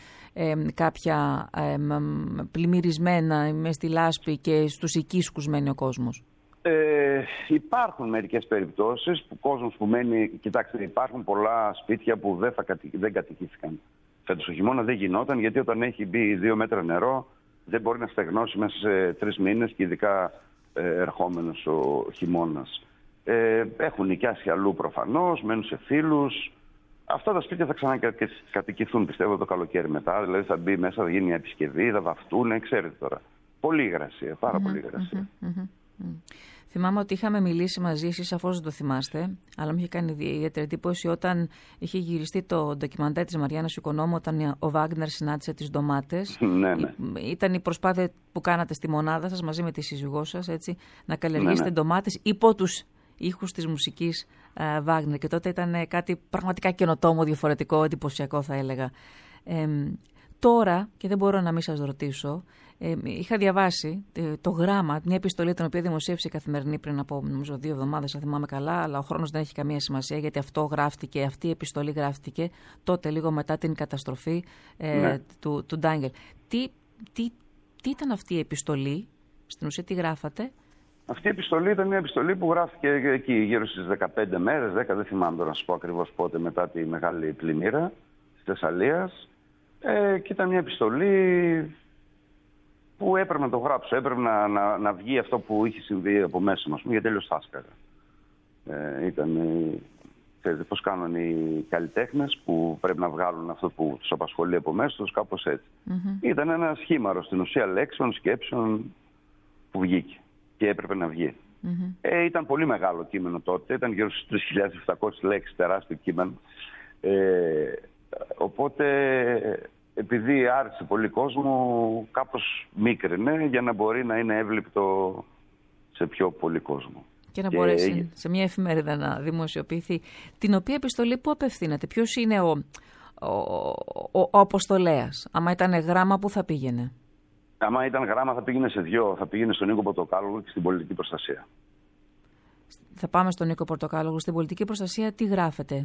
κάποια ε, πλημμυρισμένα μες στη λάσπη και στους οικίσκους μένει ο κόσμος? Ε, υπάρχουν μερικές περιπτώσεις που κόσμος που μένει, κοιτάξτε, υπάρχουν πολλά σπίτια που δεν, θα κατη, δεν κατοικήθηκαν. Φέτος ο χειμώνα δεν γινόταν, γιατί όταν έχει μπει δύο μέτρα νερό δεν μπορεί να στεγνώσει μέσα σε τρεις μήνες, και ειδικά ε, ερχόμενος ο χειμώνας. Ε, έχουν νοικιάσει αλλού προφανώς, μένουν σε φίλους. Αυτά τα σπίτια θα ξανακατοικηθούν, πιστεύω, το καλοκαίρι μετά. Δηλαδή θα μπει μέσα, θα γίνει μια επισκευή, θα βαφτούν, ξέρετε τώρα. Πολύ υγρασία, πάρα mm-hmm, πολύ υγρασία. Mm-hmm, mm-hmm. Θυμάμαι ότι είχαμε μιλήσει μαζί, εσείς σαφώς δεν το θυμάστε, αλλά μου είχε κάνει ιδιαίτερη εντύπωση όταν είχε γυριστεί το ντοκιμαντέρ της Μαριάννας Οικονόμου, όταν ο Βάγκνερ συνάντησε τις ντομάτες. Ναι, ναι. Ήταν η προσπάθεια που κάνατε στη μονάδα σας μαζί με τη σύζυγό σας, έτσι, να καλλιεργήσετε ναι, ναι. ντομάτες υπό τους ήχους της μουσικής Βάγκνερ. Και τότε ήταν κάτι πραγματικά καινοτόμο, διαφορετικό, εντυπωσιακό θα έλεγα. Ε, τώρα, και δεν μπορώ να μην σας ρωτήσω, ε, είχα διαβάσει το γράμμα, μια επιστολή την οποία δημοσίευσε η Καθημερινή πριν από νομίζω δύο εβδομάδες, αν θυμάμαι καλά, αλλά ο χρόνος δεν έχει καμία σημασία, γιατί αυτό γράφτηκε, αυτή η επιστολή γράφτηκε τότε λίγο μετά την καταστροφή ε, ναι. του, του Ντάνιελ. Τι, τι, τι ήταν αυτή η επιστολή, στην ουσία τι γράφατε? Αυτή η επιστολή ήταν μια επιστολή που γράφτηκε εκεί γύρω στις δεκαπέντε μέρες, δέκα, δεν θυμάμαι τώρα να σας πω ακριβώς πότε, μετά τη μεγάλη πλημμύρα της Θεσσαλίας. Ε, και ήταν μια επιστολή που έπρεπε να το γράψω, έπρεπε να, να, να βγει αυτό που είχε συμβεί από μέσα μας, γιατί τέλος θα έσκαγα. Ε, ήταν, ξέρετε πώς κάνουν οι καλλιτέχνες που πρέπει να βγάλουν αυτό που τους απασχολεί από μέσα τους, κάπως έτσι. Mm-hmm. Ήταν ένα σχήμαρο στην ουσία λέξεων, σκέψεων που βγήκε και έπρεπε να βγει. Mm-hmm. Ε, ήταν πολύ μεγάλο κείμενο τότε, ήταν γύρω στις τρεις χιλιάδες επτακόσιες λέξεις, τεράστιο κείμενο. Ε, οπότε, επειδή άρεσε πολύ κόσμο, κάπως μίκρινε για να μπορεί να είναι εύληπτο σε πιο πολύ κόσμο. Και να και... μπορέσει σε μια εφημερίδα να δημοσιοποιηθεί. Την οποία επιστολή που απευθύνεται, ποιος είναι ο, ο, ο, ο αποστολέας? Άμα ήταν γράμμα, πού θα πήγαινε? Άμα ήταν γράμμα θα πήγαινε σε δυο, θα πήγαινε στον Νίκο Πορτοκάλογλου και στην πολιτική προστασία. Θα πάμε στον Νίκο Πορτοκάλογλου. Στην πολιτική προστασία τι γράφετε?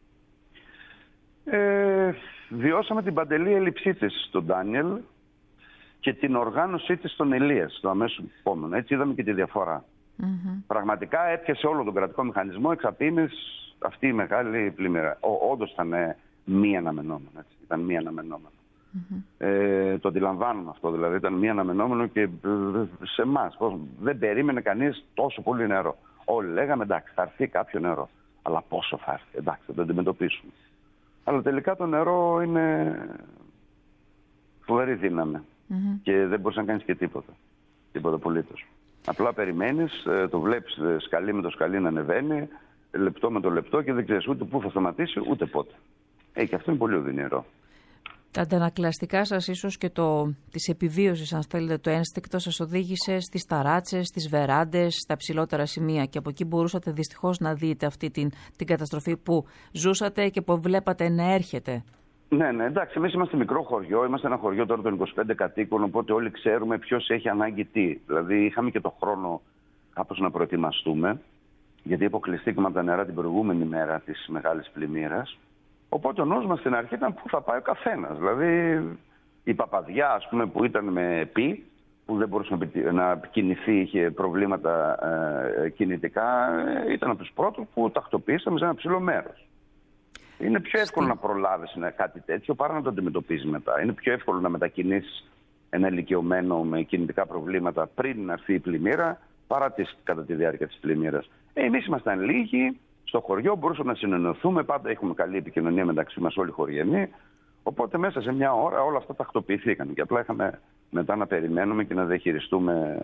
Ε, βιώσαμε την παντελή έλλειψή της στον Ντάνιελ και την οργάνωσή της στον Ηλία, στο αμέσως επόμενο. Έτσι είδαμε και τη διαφορά. Mm-hmm. Πραγματικά έπιασε όλο τον κρατικό μηχανισμό εξ απείμης αυτή η μεγάλη πλημμύρα. Όντως ήταν ε, μη αναμενόμενο. Έτσι. Ήταν μη αναμενόμενο. Mm-hmm. Ε, το αντιλαμβάνουμε αυτό, δηλαδή ήταν μη αναμενόμενο και σε εμάς. Δεν περίμενε κανείς τόσο πολύ νερό. Όλοι λέγαμε εντάξει, θα έρθει κάποιο νερό. Αλλά πόσο θα έρθει, εντάξει, θα το αντιμετωπίσουμε. Αλλά τελικά το νερό είναι φοβερή δύναμη. Mm-hmm. Και δεν μπορείς να κάνεις και τίποτα. Τίποτα απολύτως. Απλά περιμένεις, το βλέπεις σκαλί με το σκαλί να ανεβαίνει, λεπτό με το λεπτό και δεν ξέρεις ούτε πού θα σταματήσει ούτε πότε. Ε, και αυτό είναι πολύ οδυνηρό. Τα αντανακλαστικά σας ίσως και το της επιβίωσης, αν θέλετε, το ένστικτο σας οδήγησε στις ταράτσες, στις βεράντες, στα ψηλότερα σημεία και από εκεί μπορούσατε δυστυχώς να δείτε αυτή την, την καταστροφή που ζούσατε και που βλέπατε να έρχεται. Ναι, ναι, εντάξει, εμείς είμαστε μικρό χωριό, είμαστε ένα χωριό τώρα των είκοσι πέντε κατοίκων, οπότε όλοι ξέρουμε ποιος έχει ανάγκη τι. Δηλαδή είχαμε και το χρόνο κάπως να προετοιμαστούμε, γιατί αποκλειστήκαμε από τα νερά την προηγούμενη μέρα της μεγάλης πλημμύρας. Οπότε ο νους μας στην αρχή ήταν πού θα πάει ο καθένας. Δηλαδή η Παπαδιά, ας πούμε, που ήταν με πι, που δεν μπορούσε να κινηθεί, είχε προβλήματα ε, κινητικά, ήταν από τους πρώτους που τακτοποιήσαμε σε ένα ψηλό μέρος. Είναι πιο εύκολο να προλάβεις κάτι τέτοιο παρά να το αντιμετωπίζεις μετά. Είναι πιο εύκολο να μετακινήσεις ένα ηλικιωμένο με κινητικά προβλήματα πριν να έρθει η πλημμύρα παρά τις, κατά τη διάρκεια της πλημμύρας. Ε, εμείς ήμασταν λίγοι στο χωριό, μπορούσαμε να συνεννοηθούμε, πάντα έχουμε καλή επικοινωνία μεταξύ μας όλοι οι χωριανοί. Οπότε μέσα σε μια ώρα όλα αυτά τακτοποιηθήκαν και απλά είχαμε μετά να περιμένουμε και να διαχειριστούμε.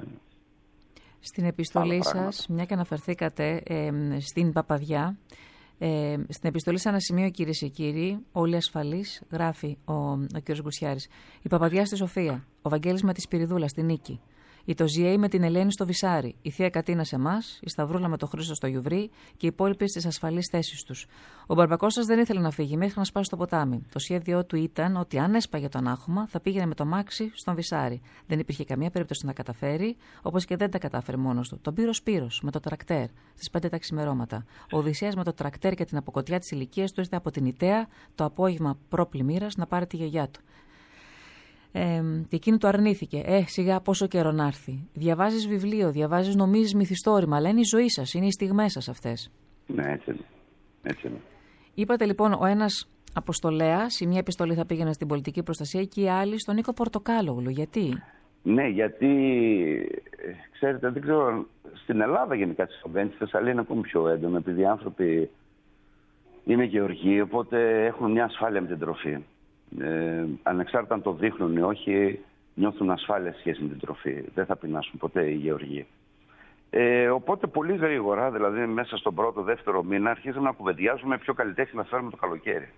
Στην επιστολή σας, μια και αναφερθήκατε ε, στην Παπαδιά, ε, στην επιστολή σε ένα σημείο, κυρίες και κύριοι, όλοι ασφαλείς, γράφει ο, ο κ. Γκουσιάρης. Η Παπαδιά στη Σοφία, ο Βαγγέλης με τη Σπυριδούλα στη Νίκη, η Τοζιέη με την Ελένη στο Βυσάρι, η Θεία Κατίνα σε εμάς, η Σταυρούλα με τον Χρήστο στο Γιουβρί και οι υπόλοιποι στις ασφαλείς θέσεις τους. Ο Μπαρμπακώστας δεν ήθελε να φύγει μέχρι να σπάσει το ποτάμι. Το σχέδιό του ήταν ότι αν έσπαγε το ανάχωμα θα πήγαινε με το μάξι στον Βυσάρι. Δεν υπήρχε καμία περίπτωση να καταφέρει, όπως και δεν τα κατάφερε μόνος του. Τον πήρε ο Σπύρος με το τρακτέρ στις πέντε τα ξημερώματα. Ο Οδυσσέας με το τρακτέρ και την αποκοτιά της ηλικίας του ήρθε από την Ιταία το απόγευμα προ-πλημμύρας να πάρει τη γιαγιά του. Ε, και εκείνη το αρνήθηκε. Ε, σιγά πόσο καιρό να έρθει. Διαβάζεις βιβλίο, διαβάζεις, νομίζεις μυθιστόρημα, αλλά είναι η ζωή σας, είναι οι στιγμές σας αυτές. Ναι, έτσι είναι. Έτσι είναι. Είπατε λοιπόν, ο ένας αποστολέας, η μία επιστολή θα πήγαινε στην πολιτική προστασία και η άλλη στον Νίκο Πορτοκάλογλου. Γιατί? Ναι, γιατί ξέρετε, δεν ξέρω, στην Ελλάδα γενικά τη συμβαίνει, στη Θεσσαλία είναι ακόμη πιο έντονο, επειδή οι άνθρωποι είναι γεωργοί, οπότε έχουν μια ασφάλεια με την τροφή. Ε, ανεξάρτητα αν το δείχνουν ή όχι, νιώθουν ασφάλεια σχέση με την τροφή. Δεν θα πεινάσουν ποτέ οι γεωργοί. Ε, οπότε πολύ γρήγορα, δηλαδή μέσα στον πρώτο, δεύτερο μήνα, αρχίζαμε να κουβεντιάζουμε ποιο καλλιτέχνη να φέρουμε το καλοκαίρι.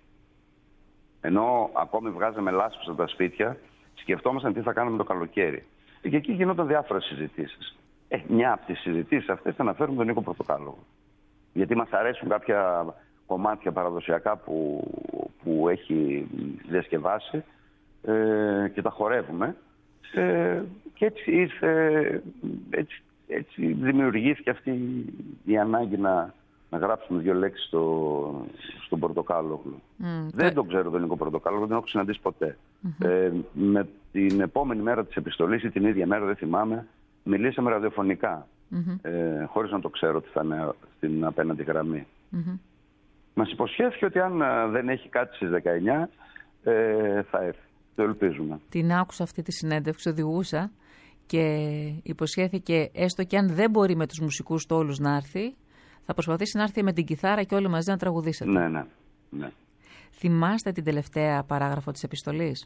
Ενώ ακόμη βγάζαμε λάσπες από τα σπίτια, σκεφτόμασταν τι θα κάνουμε το καλοκαίρι. Και εκεί γινόταν διάφορες συζητήσεις. Ε, μια από τις συζητήσεις αυτές ήταν να φέρουμε τον Νίκο Πορτοκάλογλου. Γιατί μας αρέσουν κάποια κομμάτια παραδοσιακά που, που έχει διασκευάσει ε, και τα χορεύουμε. Ε, και έτσι ήρθε, έτσι, έτσι δημιουργήθηκε αυτή η ανάγκη να, να γράψουμε δύο λέξεις στο, στον Πορτοκάλογλου. Mm, δεν yeah. τον ξέρω τον Νίκο Πορτοκάλογλου, δεν τον έχω συναντήσει ποτέ. Mm-hmm. Ε, με την επόμενη μέρα της επιστολής ή την ίδια μέρα, δεν θυμάμαι, μιλήσαμε ραδιοφωνικά, mm-hmm. ε, χωρίς να το ξέρω ότι θα είναι στην απέναντι γραμμή. Mm-hmm. Μας υποσχέθηκε ότι αν δεν έχει κάτι στις δεκαεννιά ε, θα έρθει. Το ελπίζουμε. Την άκουσα αυτή τη συνέντευξη, οδηγούσα και υποσχέθηκε έστω και αν δεν μπορεί με τους μουσικούς τόλους να έρθει, θα προσπαθήσει να έρθει με την κιθάρα και όλοι μαζί να τραγουδήσετε. Ναι, ναι, ναι. Θυμάστε την τελευταία παράγραφο της επιστολής?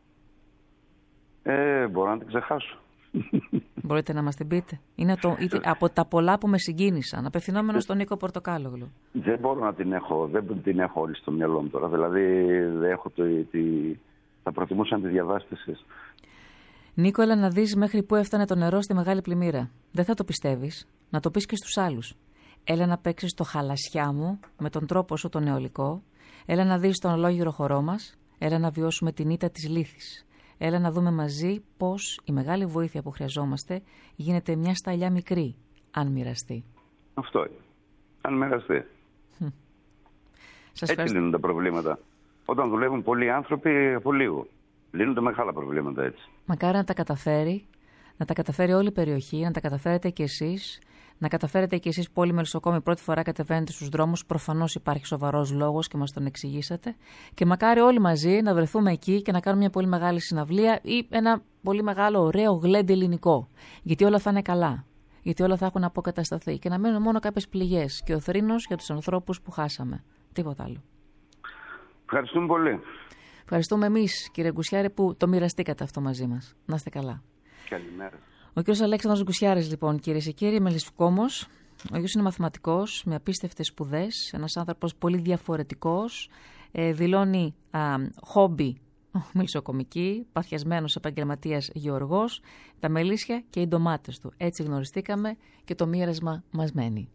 Ε, μπορώ να την ξεχάσω. Μπορείτε να μας την πείτε? Είναι το, από τα πολλά που με συγκίνησαν, απευθυνόμενο στον Νίκο Πορτοκάλογλου. Δεν μπορώ να την έχω, δεν την έχω όλη στο μυαλό μου τώρα. Δηλαδή δεν έχω το, τη, θα προτιμούσα να τη διαβάσετε εσείς. Νίκο, έλα να δεις μέχρι πού έφτανε το νερό στη μεγάλη πλημμύρα. Δεν θα το πιστεύεις, να το πεις και στους άλλους. Έλα να παίξεις το χαλασιά μου με τον τρόπο σου τον νεολικό. Έλα να δεις τον ολόγυρο χορό μας. Έλα να βιώσουμε την ήττα της λύθης. Έλα να δούμε μαζί πώς η μεγάλη βοήθεια που χρειαζόμαστε γίνεται μια σταλιά μικρή, αν μοιραστεί. Αυτό είναι. Αν μοιραστεί. Hm. Έτσι ευχαριστώ. Λύνουν τα προβλήματα. Όταν δουλεύουν πολλοί άνθρωποι, από λίγο. Λύνονται μεγάλα προβλήματα έτσι. Μακάρι να τα καταφέρει, να τα καταφέρει όλη η περιοχή, να τα καταφέρετε κι εσείς, να καταφέρετε κι εσείς που όλοι μελισσοκόμοι πρώτη φορά κατεβαίνετε στους δρόμους. Προφανώς υπάρχει σοβαρός λόγος και μας τον εξηγήσατε. Και μακάρι όλοι μαζί να βρεθούμε εκεί και να κάνουμε μια πολύ μεγάλη συναυλία ή ένα πολύ μεγάλο, ωραίο γλέντι ελληνικό. Γιατί όλα θα είναι καλά. Γιατί όλα θα έχουν αποκατασταθεί. Και να μένουν μόνο κάποιες πληγές και ο θρήνος για τους ανθρώπους που χάσαμε. Τίποτα άλλο. Ευχαριστούμε πολύ. Ευχαριστούμε εμείς, κύριε Γκουσιάρη, που το μοιραστήκατε αυτό μαζί μας. Να είστε καλά. Καλημέρα. Ο κύριος Αλέξανδρος Γκουσιάρης, λοιπόν, κυρίες και κύριοι, μελισσοκόμος. Ο ίδιος είναι μαθηματικός, με απίστευτες σπουδές. Ένας άνθρωπος πολύ διαφορετικός. Ε, δηλώνει α, χόμπι μελισσοκομική, παθιασμένος επαγγελματίας γεωργός, τα μελίσια και οι ντομάτες του. Έτσι γνωριστήκαμε και το μοίρασμα μας μένει.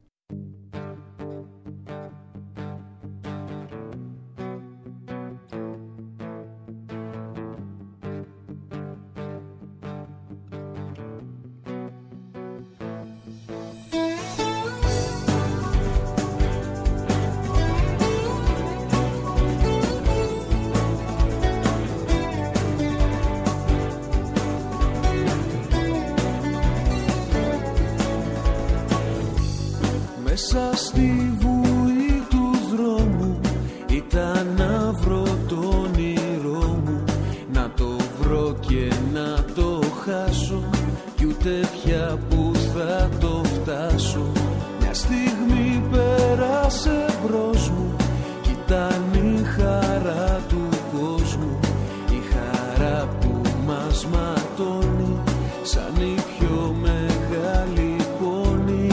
Μέσα στη βουή του δρόμου ήταν να βρω το όνειρό μου, να το βρω και να το χάσω κι ούτε πια που θα το φτάσω. Μια στιγμή πέρασε μπρος μου κι ήταν η χαρά του κόσμου, η χαρά που μας ματώνει σαν η πιο μεγάλη πόνη.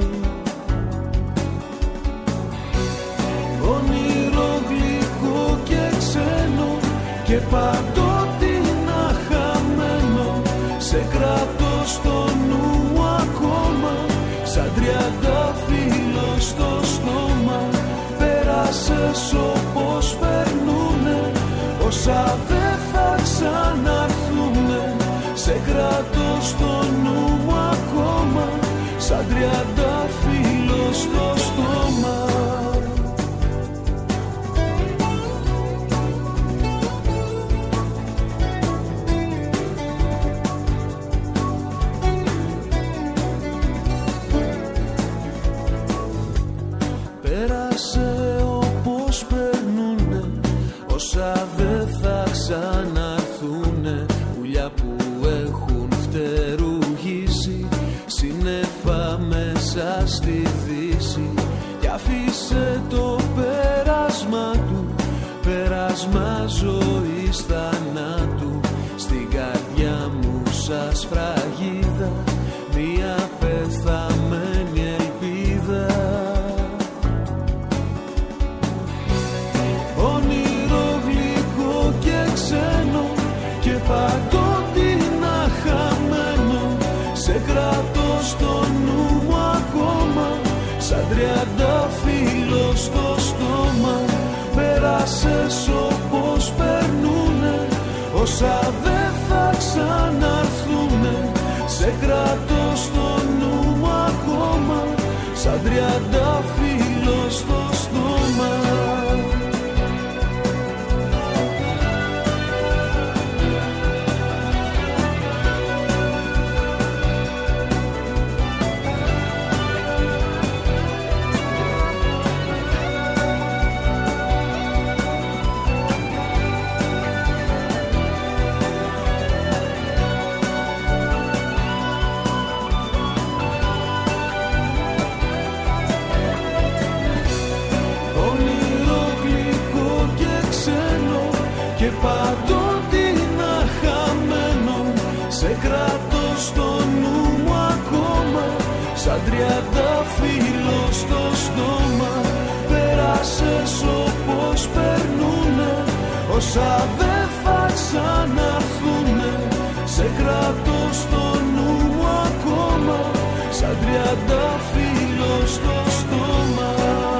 Και παντότινα χαμένο, σε κρατώ στο νου ακόμα, σαν τριαντάφυλλο στο στόμα. Πέρασες όπως περνούνε, όσα δεν θα ξαναρθούνε. Σε κρατώ στο νου ακόμα, σαν τριαντάφυλλο στο στόμα. Όσα δεν θα ξαναρθούνε, πουλιά που έχουν φτερουγήσει, σύννεφα μέσα στη δύση. Κι αφήσε το πέρασμα του, πέρασμα ζωής θανάτου. Στην καρδιά μου σαν σφραγίδα, μια πεθαμένη ελπίδα. Και παντότινα χαμένο, σε κρατώ στο νου μου ακόμα, σαν τριαντάφυλλο στο στόμα. Πέρασες όπως περνούνε, όσα δεν θα ξαναρθούνε. Σε κρατώ στο νου μου ακόμα, σαν τριαντάφυλλο στο στόμα. Και παντότινα χαμένο, σε κρατώ στο νου μου ακόμα, σαν τριαντάφυλλο στο στόμα. Πέρασες όπως περνούνε, όσα δεν θα ξαναρθούνε. Σε κρατώ στο νου μου ακόμα, σαν τριαντάφυλλο στο στόμα.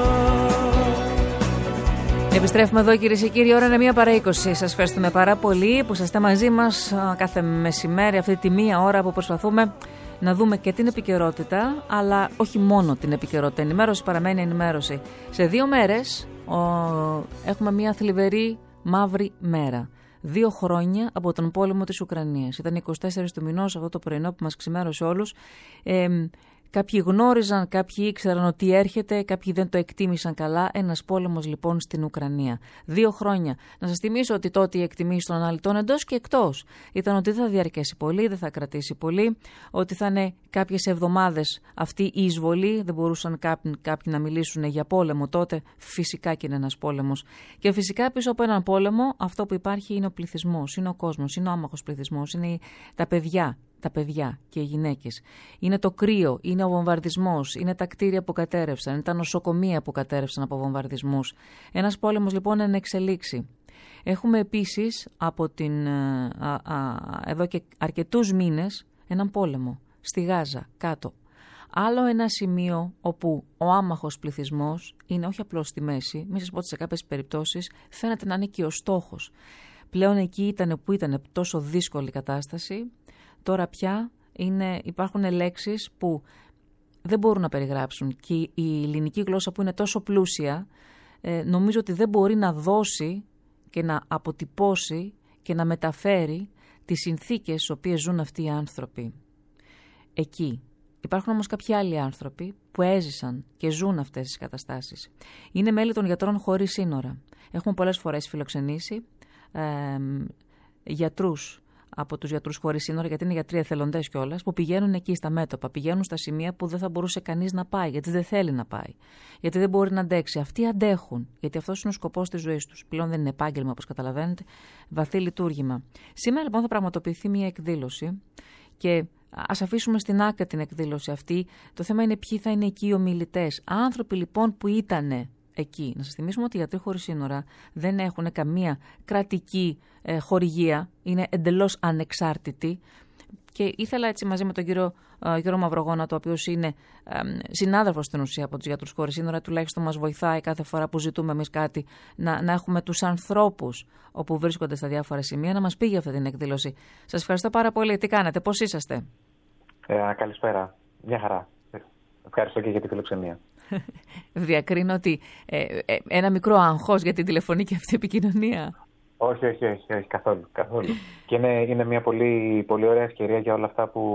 Επιστρέφουμε εδώ, κυρίες και κύριοι, ώρα είναι μία παρά είκοσι. Σας ευχαριστούμε πάρα πολύ που είστε μαζί μας κάθε μεσημέρι, αυτή τη μία ώρα που προσπαθούμε να δούμε και την επικαιρότητα, αλλά όχι μόνο την επικαιρότητα. Ενημέρωση παραμένει ενημέρωση. Σε δύο μέρες ο, έχουμε μία θλιβερή μαύρη μέρα. Δύο χρόνια από τον πόλεμο της Ουκρανίας. Ήταν εικοστή τέταρτη του μηνός αυτό το πρωινό που μας ξημέρωσε όλους. Ε, Κάποιοι γνώριζαν, κάποιοι ήξεραν ότι έρχεται, κάποιοι δεν το εκτίμησαν καλά. Ένας πόλεμος λοιπόν στην Ουκρανία. Δύο χρόνια. Να σας θυμίσω ότι τότε οι εκτιμήσεις των αναλυτών εντός και εκτός ήταν ότι δεν θα διαρκέσει πολύ, δεν θα κρατήσει πολύ, ότι θα είναι κάποιες εβδομάδες αυτή η εισβολή. Δεν μπορούσαν κάποιοι, κάποιοι να μιλήσουν για πόλεμο τότε. Φυσικά και είναι ένας πόλεμος. Και φυσικά πίσω από έναν πόλεμο αυτό που υπάρχει είναι ο πληθυσμός, είναι ο κόσμος, είναι ο άμαχος πληθυσμός, είναι τα παιδιά. Τα παιδιά και οι γυναίκες. Είναι το κρύο, είναι ο βομβαρδισμός, είναι τα κτίρια που κατέρευσαν, είναι τα νοσοκομεία που κατέρευσαν από βομβαρδισμούς. Ένας πόλεμος λοιπόν εν εξελίξει. Έχουμε επίσης από την, α, α, εδώ και αρκετούς μήνες έναν πόλεμο στη Γάζα κάτω. Άλλο ένα σημείο όπου ο άμαχος πληθυσμός είναι όχι απλώς στη μέση, μην σας πω ότι σε κάποιες περιπτώσεις φαίνεται να είναι και ο στόχος. Πλέον εκεί ήταν που ήταν τόσο δύσκολη κατάσταση. Τώρα πια είναι, υπάρχουν λέξεις που δεν μπορούν να περιγράψουν και η ελληνική γλώσσα που είναι τόσο πλούσια ε, νομίζω ότι δεν μπορεί να δώσει και να αποτυπώσει και να μεταφέρει τις συνθήκες στις οποίες ζουν αυτοί οι άνθρωποι. Εκεί υπάρχουν όμως κάποιοι άλλοι άνθρωποι που έζησαν και ζουν αυτές τις καταστάσεις. Είναι μέλη των Γιατρών Χωρίς Σύνορα. Έχουμε πολλές φορές φιλοξενήσει ε, γιατρούς από τους Γιατρούς Χωρίς Σύνορα, γιατί είναι γιατροί εθελοντές κιόλας, που πηγαίνουν εκεί στα μέτωπα, πηγαίνουν στα σημεία που δεν θα μπορούσε κανείς να πάει, γιατί δεν θέλει να πάει, γιατί δεν μπορεί να αντέξει. Αυτοί αντέχουν, γιατί αυτός είναι ο σκοπός της ζωής τους. Πλέον δεν είναι επάγγελμα, όπως καταλαβαίνετε, βαθύ λειτουργήμα. Σήμερα λοιπόν θα πραγματοποιηθεί μια εκδήλωση και ας αφήσουμε στην άκρη την εκδήλωση αυτή. Το θέμα είναι ποιοι θα είναι εκεί οι ομιλητές. Άνθρωποι λοιπόν που ήτανε εκεί. Να σας θυμίσουμε ότι οι Γιατροί Χωρίς Σύνορα δεν έχουν καμία κρατική ε, χορηγία, είναι εντελώς ανεξάρτητοι. Και ήθελα έτσι μαζί με τον κύριο ε, Γιώργο Μαυρογόνα, ο οποίος είναι ε, συνάδελφος στην ουσία από τους Γιατρούς Χωρίς Σύνορα, τουλάχιστον μας βοηθάει κάθε φορά που ζητούμε εμείς κάτι, να, να έχουμε τους ανθρώπους όπου βρίσκονται στα διάφορα σημεία, να μας πει για αυτή την εκδήλωση. Σας ευχαριστώ πάρα πολύ. Τι κάνετε, πώς είσαστε? Ε, καλησπέρα. Μια χαρά. Ευχαριστώ και για τη φιλοξενία. Διακρίνω ότι ε, ε, ένα μικρό αγχώς για την τηλεφωνική αυτή επικοινωνία. Όχι, όχι, όχι, όχι καθόλου, καθόλου. Και είναι, είναι μια πολύ, πολύ ωραία ευκαιρία για όλα αυτά που,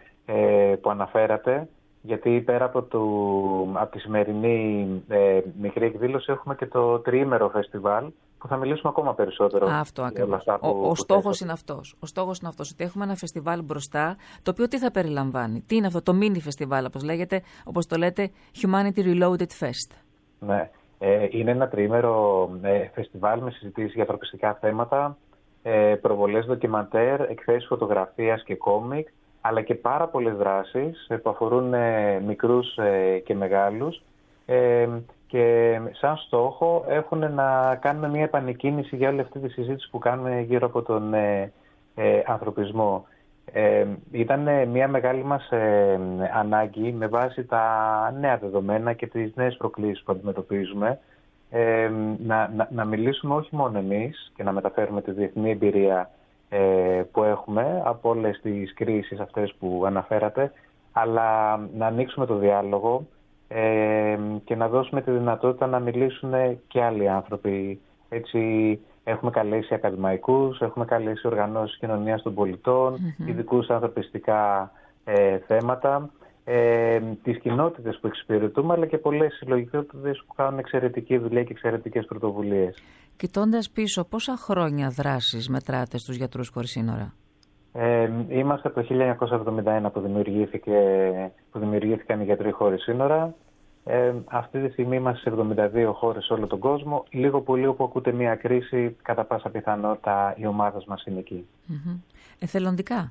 ε, που αναφέρατε, γιατί πέρα από, το, από τη σημερινή ε, μικρή εκδήλωση έχουμε και το τριήμερο φεστιβάλ, που θα μιλήσουμε ακόμα περισσότερο. Αυτό ακριβώς. Ο, ο στόχος είναι αυτός. Ο στόχος είναι αυτός, ότι έχουμε ένα φεστιβάλ μπροστά, το οποίο τι θα περιλαμβάνει? Τι είναι αυτό το mini φεστιβάλ, όπως λέγεται, όπως το λέτε, Humanity Reloaded Fest? Ναι. Ε, είναι ένα τριήμερο ε, φεστιβάλ με συζητήσεις για ανθρωπιστικά θέματα, ε, προβολές ντοκιμαντέρ, εκθέσεις φωτογραφίας και κόμικ, αλλά και πάρα πολλές δράσεις ε, που αφορούν ε, μικρούς ε, και μεγάλους, ε, και σαν στόχο έχουν να κάνουμε μια επανεκκίνηση για όλη αυτή τη συζήτηση που κάνουμε γύρω από τον ε, ε, ανθρωπισμό. Ε, ήταν μια μεγάλη μας ε, ανάγκη, με βάση τα νέα δεδομένα και τις νέες προκλήσεις που αντιμετωπίζουμε, ε, να, να, να μιλήσουμε όχι μόνο εμείς και να μεταφέρουμε τη διεθνή εμπειρία ε, που έχουμε από όλες τις κρίσεις αυτές που αναφέρατε, αλλά να ανοίξουμε το διάλογο ε, και να δώσουμε τη δυνατότητα να μιλήσουν και άλλοι άνθρωποι. Έτσι έχουμε καλέσει ακαδημαϊκούς, έχουμε καλέσει οργανώσεις κοινωνίας των πολιτών, mm-hmm. ειδικούς ανθρωπιστικά ε, θέματα, ε, τις κοινότητες που εξυπηρετούμε, αλλά και πολλές συλλογικότητες που κάνουν εξαιρετική δουλειά και εξαιρετικές πρωτοβουλίες. Κοιτώντας πίσω, πόσα χρόνια δράσης μετράτε στους Γιατρούς Χωρίς Σύνορα? Ε, είμαστε από το χίλια εννιακόσια εβδομήντα ένα που, δημιουργήθηκε, που δημιουργήθηκαν οι Γιατροί Χωρίς Σύνορα. Ε, αυτή τη στιγμή είμαστε σε εβδομήντα δύο χώρες σε όλο τον κόσμο. Λίγο που λίγο που ακούτε μια κρίση, κατά πάσα πιθανότητα η ομάδα μας είναι εκεί. Mm-hmm. Εθελοντικά.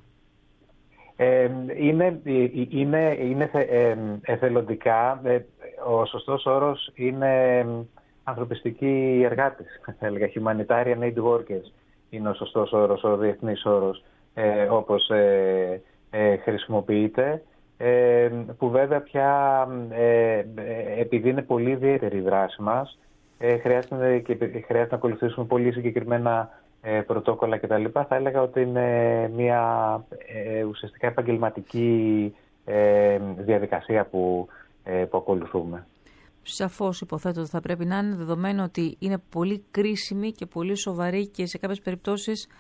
Ε, είναι είναι, είναι ε, εθελοντικά. Ε, ο σωστός όρος είναι ανθρωπιστικοί εργάτες, θα έλεγα. Humanitarian aid workers είναι ο σωστός όρος, ο διεθνής όρος, ε, όπως ε, ε, χρησιμοποιείται. Ε, που βέβαια πια ε, επειδή είναι πολύ ιδιαίτερη η δράση μας, ε, χρειάζεται, και, χρειάζεται να ακολουθήσουμε πολύ συγκεκριμένα ε, πρωτόκολλα κτλ. Θα έλεγα ότι είναι μια ε, ουσιαστικά επαγγελματική ε, διαδικασία που, ε, που ακολουθούμε. Σαφώς υποθέτω ότι θα πρέπει να είναι, δεδομένου ότι είναι πολύ κρίσιμη και πολύ σοβαρή και σε κάποιες περιπτώσεις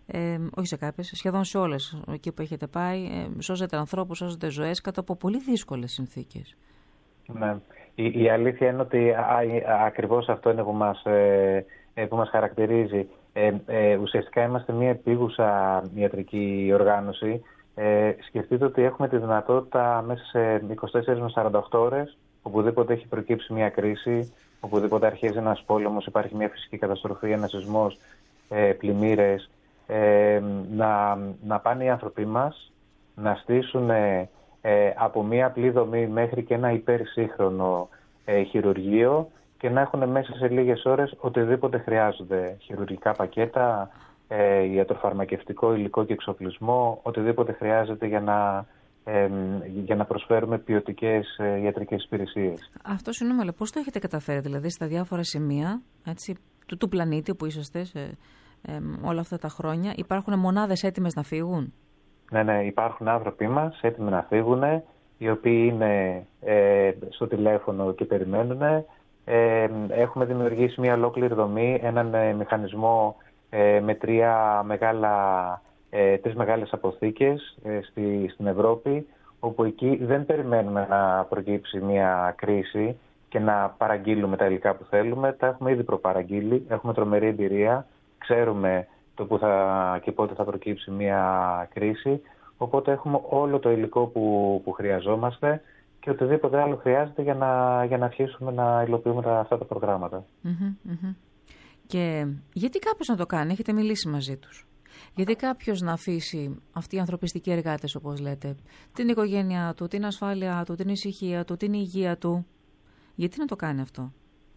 ε, όχι σε κάποιες, σχεδόν σε όλες εκεί που έχετε πάει, ε, σώζετε ανθρώπους, σώζετε ζωές κάτω από πολύ δύσκολες συνθήκες. Ναι. Η, η αλήθεια είναι ότι α, α, ακριβώς αυτό είναι που μας, ε, που μας χαρακτηρίζει. Ε, ε, ουσιαστικά είμαστε μια επίγουσα ιατρική οργάνωση. Ε, σκεφτείτε ότι έχουμε τη δυνατότητα μέσα σε είκοσι τέσσερις με σαράντα οκτώ ώρες, οπουδήποτε έχει προκύψει μια κρίση, οπουδήποτε αρχίζει ένας πόλεμος, υπάρχει μια φυσική καταστροφή, ένας σεισμός, ε, πλημμύρες, ε, να, να πάνε οι άνθρωποι μας να στήσουν ε, ε, από μια απλή δομή μέχρι και ένα υπερσύγχρονο ε, χειρουργείο και να έχουν μέσα σε λίγες ώρες οτιδήποτε χρειάζονται. Χειρουργικά πακέτα, ε, ιατροφαρμακευτικό υλικό και εξοπλισμό, οτιδήποτε χρειάζεται για να, ε, για να προσφέρουμε ποιοτικές ε, ιατρικές υπηρεσίες. Αυτό συγγνώμη, αλλά πώς το έχετε καταφέρει, δηλαδή στα διάφορα σημεία έτσι, του, του πλανήτη που είσαστε σε, ε, όλα αυτά τα χρόνια, υπάρχουν μονάδες έτοιμες να φύγουν? Ναι, ναι, υπάρχουν άνθρωποι μας έτοιμοι να φύγουν, οι οποίοι είναι ε, στο τηλέφωνο και περιμένουν. Ε, έχουμε δημιουργήσει μια ολόκληρη δομή, έναν ε, μηχανισμό ε, με τρία μεγάλα, ε, τρεις μεγάλες αποθήκες ε, στη, στην Ευρώπη, όπου εκεί δεν περιμένουμε να προκύψει μια κρίση και να παραγγείλουμε τα υλικά που θέλουμε. Τα έχουμε ήδη προπαραγγείλει, έχουμε τρομερή εμπειρία, ξέρουμε το που θα και πότε θα προκύψει μια κρίση, οπότε έχουμε όλο το υλικό που, που χρειαζόμαστε και οτιδήποτε άλλο χρειάζεται για να, για να αρχίσουμε να υλοποιούμε τα, αυτά τα προγράμματα. Mm-hmm, mm-hmm. Και γιατί κάποιος να το κάνει, έχετε μιλήσει μαζί τους? Γιατί κάποιος να αφήσει αυτοί οι ανθρωπιστικοί εργάτες, όπως λέτε, την οικογένειά του, την ασφάλεια του, την ησυχία του, την υγεία του? Γιατί να το κάνει αυτό?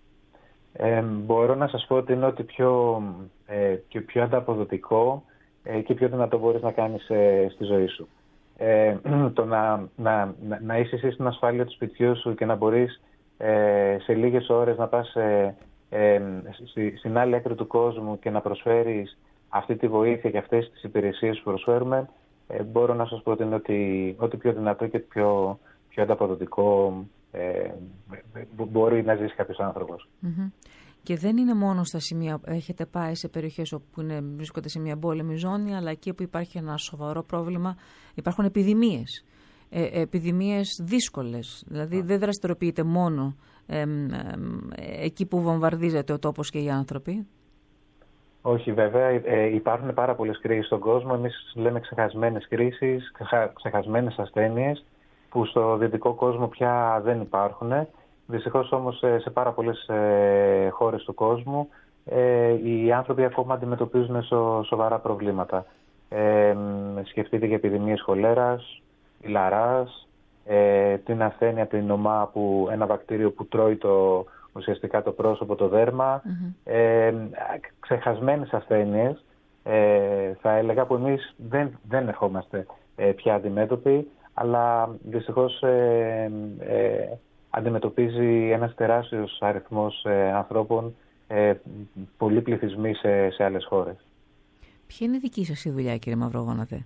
Ε, μπορώ να σας πω ότι είναι ότι πιο, ε, και πιο ανταποδοτικό ε, και πιο δυνατό μπορείς να κάνεις ε, στη ζωή σου. Ε, το να, να, να, να είσαι εσύ στην ασφάλεια του σπιτιού σου και να μπορείς ε, σε λίγες ώρες να πας ε, ε, στη, στην άλλη άκρη του κόσμου και να προσφέρεις αυτή τη βοήθεια και αυτές τις υπηρεσίες που προσφέρουμε, ε, μπορώ να σας πω ότι είναι ότι, ότι πιο δυνατό και πιο, πιο ανταποδοτικό ε, μπορεί να ζήσει κάποιος άνθρωπος. Mm-hmm. Και δεν είναι μόνο στα σημεία, έχετε πάει σε περιοχές όπου είναι, βρίσκονται σε μια πόλεμη ζώνη, αλλά εκεί που υπάρχει ένα σοβαρό πρόβλημα, υπάρχουν επιδημίες. Ε, επιδημίες δύσκολες. Δηλαδή δεν δραστηριοποιείται μόνο ε, ε, ε, εκεί που βομβαρδίζεται ο τόπος και οι άνθρωποι. Όχι, βέβαια. Ε, υπάρχουν πάρα πολλές κρίσεις στον κόσμο. Εμείς λέμε ξεχασμένες κρίσεις, ξεχασμένες ασθένειες, που στο δυτικό κόσμο πια δεν υπάρχουν. Δυστυχώς όμως σε πάρα πολλές ε, χώρες του κόσμου ε, οι άνθρωποι ακόμα αντιμετωπίζουν σο, σοβαρά προβλήματα. Ε, σκεφτείτε για επιδημίες χολέρας, ηλαράς, ε, την ασθένεια την ομά, που, ένα βακτήριο που τρώει το, ουσιαστικά το πρόσωπο, το δέρμα. Mm-hmm. Ε, ξεχασμένες ασθένειες, ε, θα έλεγα, που εμείς δεν, δεν ερχόμαστε ε, πια αντιμέτωποι, αλλά δυστυχώς ε, ε, αντιμετωπίζει ένας τεράστιος αριθμός ε, ανθρώπων, ε, πολλοί πληθυσμοί σε, σε άλλες χώρες. Ποια είναι η δική σας η δουλειά, κύριε Μαυρογόνατε?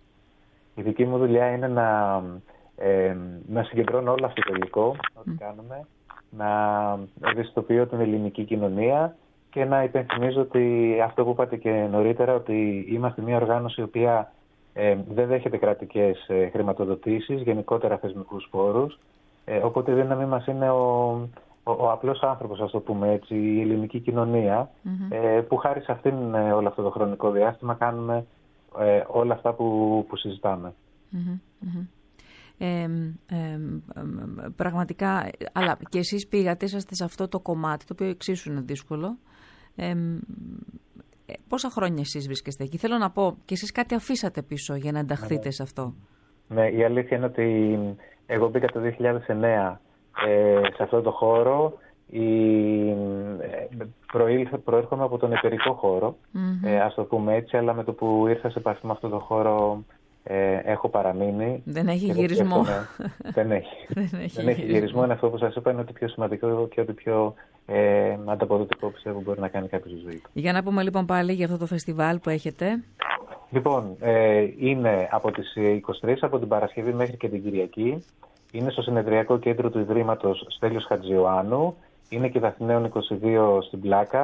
Η δική μου δουλειά είναι να, ε, να συγκεντρώνω όλο αυτό το υλικό, ό,τι mm. κάνουμε, να ευαισθητοποιώ την ελληνική κοινωνία και να υπενθυμίζω ότι αυτό που είπατε και νωρίτερα, ότι είμαστε μια οργάνωση η οποία ε, δεν δέχεται κρατικές ε, χρηματοδοτήσεις, γενικότερα θεσμικούς πόρους. Ε, οπότε η δύναμη μας είναι ο, ο, ο απλός άνθρωπος, ας το πούμε έτσι, η ελληνική κοινωνία, mm-hmm. ε, που χάρη σε αυτήν ε, όλο αυτό το χρονικό διάστημα κάνουμε ε, όλα αυτά που, που συζητάμε. Mm-hmm. Mm-hmm. Ε, ε, ε, πραγματικά, αλλά και εσείς πήγατε, είσαστε σε αυτό το κομμάτι, το οποίο εξίσου είναι δύσκολο. Ε, ε, πόσα χρόνια εσείς βρίσκεστε εκεί? Θέλω να πω, και εσείς κάτι αφήσατε πίσω για να ενταχθείτε ναι. σε αυτό. Ναι, η αλήθεια είναι ότι εγώ μπήκα το δύο χιλιάδες εννέα ε, σε αυτό το χώρο. Η, ε, προήλθε, προέρχομαι από τον εταιρικό χώρο, mm-hmm. ε, ας το πούμε έτσι, αλλά με το που ήρθα σε επαφή με αυτό το χώρο ε, έχω παραμείνει. Δεν έχει γυρισμό. δεν έχει. δεν έχει, δεν έχει γυρισμό. Είναι αυτό που σας είπα, είναι ότι πιο σημαντικό και ότι πιο ε, ανταποδοτικό πιστεύω μπορεί να κάνει κάποιος στη ζωή του. Για να πούμε λοιπόν πάλι για αυτό το φεστιβάλ που έχετε. Λοιπόν, ε, είναι από τις είκοσι τρεις, από την Παρασκευή μέχρι και την Κυριακή. Είναι στο Συνεδριακό Κέντρο του Ιδρύματος Στέλιος Χατζιωάννου. Είναι και Δαθηναίων είκοσι δύο στην Πλάκα.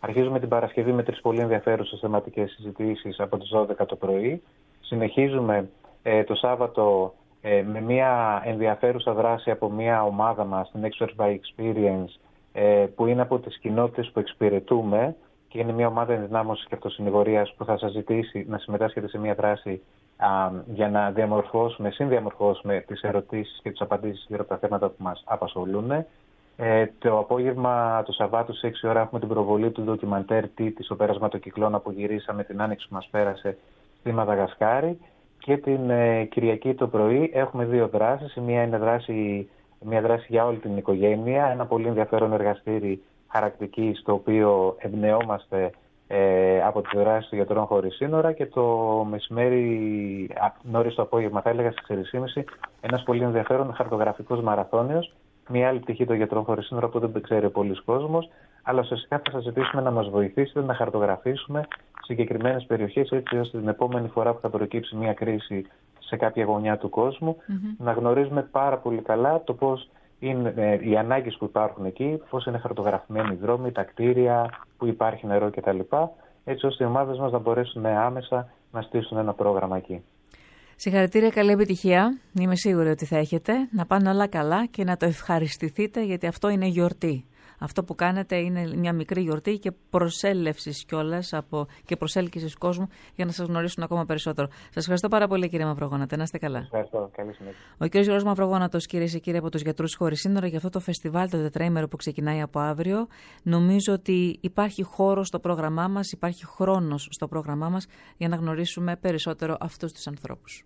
Αρχίζουμε την Παρασκευή με τρεις πολύ ενδιαφέρουσες θεματικές συζητήσεις από τις δώδεκα το πρωί. Συνεχίζουμε ε, το Σάββατο ε, με μια ενδιαφέρουσα δράση από μια ομάδα μας, την Experts by Experience, ε, που είναι από τις κοινότητες που εξυπηρετούμε και είναι μια ομάδα ενδυνάμωσης και αυτοσυνηγορίας που θα σας ζητήσει να συμμετάσχετε σε μια δράση α, για να διαμορφώσουμε, συνδιαμορφώσουμε τις ερωτήσεις και τις απαντήσεις γύρω από τα θέματα που μας απασχολούν. Ε, το απόγευμα του Σαββάτου σε έξι ώρα έχουμε την προβολή του ντοκιμαντέρ Τι της ο πέρασμα των κυκλώνα που γυρίσαμε την άνοιξη που μας πέρασε στη Μαδαγασκάρη, και την ε, Κυριακή το πρωί έχουμε δύο δράσεις. Η μία είναι δράση, μια δράση για όλη την οικογένεια, ένα πολύ ενδιαφέρον εργαστήρι χαρακτική στο οποίο εμπνεόμαστε ε, από τη δράση των Γιατρών Χωρίς Σύνορα, και το μεσημέρι, νωρίς το απόγευμα θα έλεγα στις έξι και μισή, ένας πολύ ενδιαφέρον χαρτογραφικός μαραθώνιος, μια άλλη πτυχή των Γιατρών Χωρίς Σύνορα που δεν ξέρει πολλοί κόσμος, αλλά ουσιαστικά θα σας ζητήσουμε να μας βοηθήσετε να χαρτογραφήσουμε συγκεκριμένες περιοχές, έτσι ώστε την επόμενη φορά που θα προκύψει μια κρίση σε κάποια γωνιά του κόσμου, mm-hmm. να γνωρίζουμε πάρα πολύ καλά το πώς είναι ε, οι ανάγκες που υπάρχουν εκεί, πώς είναι χαρτογραφημένοι οι δρόμοι, τα κτίρια, που υπάρχει νερό κτλ. Έτσι ώστε οι ομάδες μας να μπορέσουν άμεσα να στήσουν ένα πρόγραμμα εκεί. Συγχαρητήρια, καλή επιτυχία. Είμαι σίγουρη ότι θα έχετε. Να πάνε όλα καλά και να το ευχαριστηθείτε, γιατί αυτό είναι γιορτή. Αυτό που κάνετε είναι μια μικρή γιορτή και προσέλευσης κιόλας από, και προσέλκυσης κόσμου για να σας γνωρίσουν ακόμα περισσότερο. Σας ευχαριστώ πάρα πολύ, κύριε Μαυρογόνατα. Να είστε καλά. Ευχαριστώ. Καλή συνέχεια. Ο κύριος Γιώργος Μαυρογόνατος, κυρίες και κύριοι, από τους Γιατρούς Χωρίς Σύνορα, για αυτό το φεστιβάλ το τετραήμερο που ξεκινάει από αύριο. Νομίζω ότι υπάρχει χώρο στο πρόγραμμά μας, υπάρχει χρόνος στο πρόγραμμά μας για να γνωρίσουμε περισσότερο αυτούς τους ανθρώπους.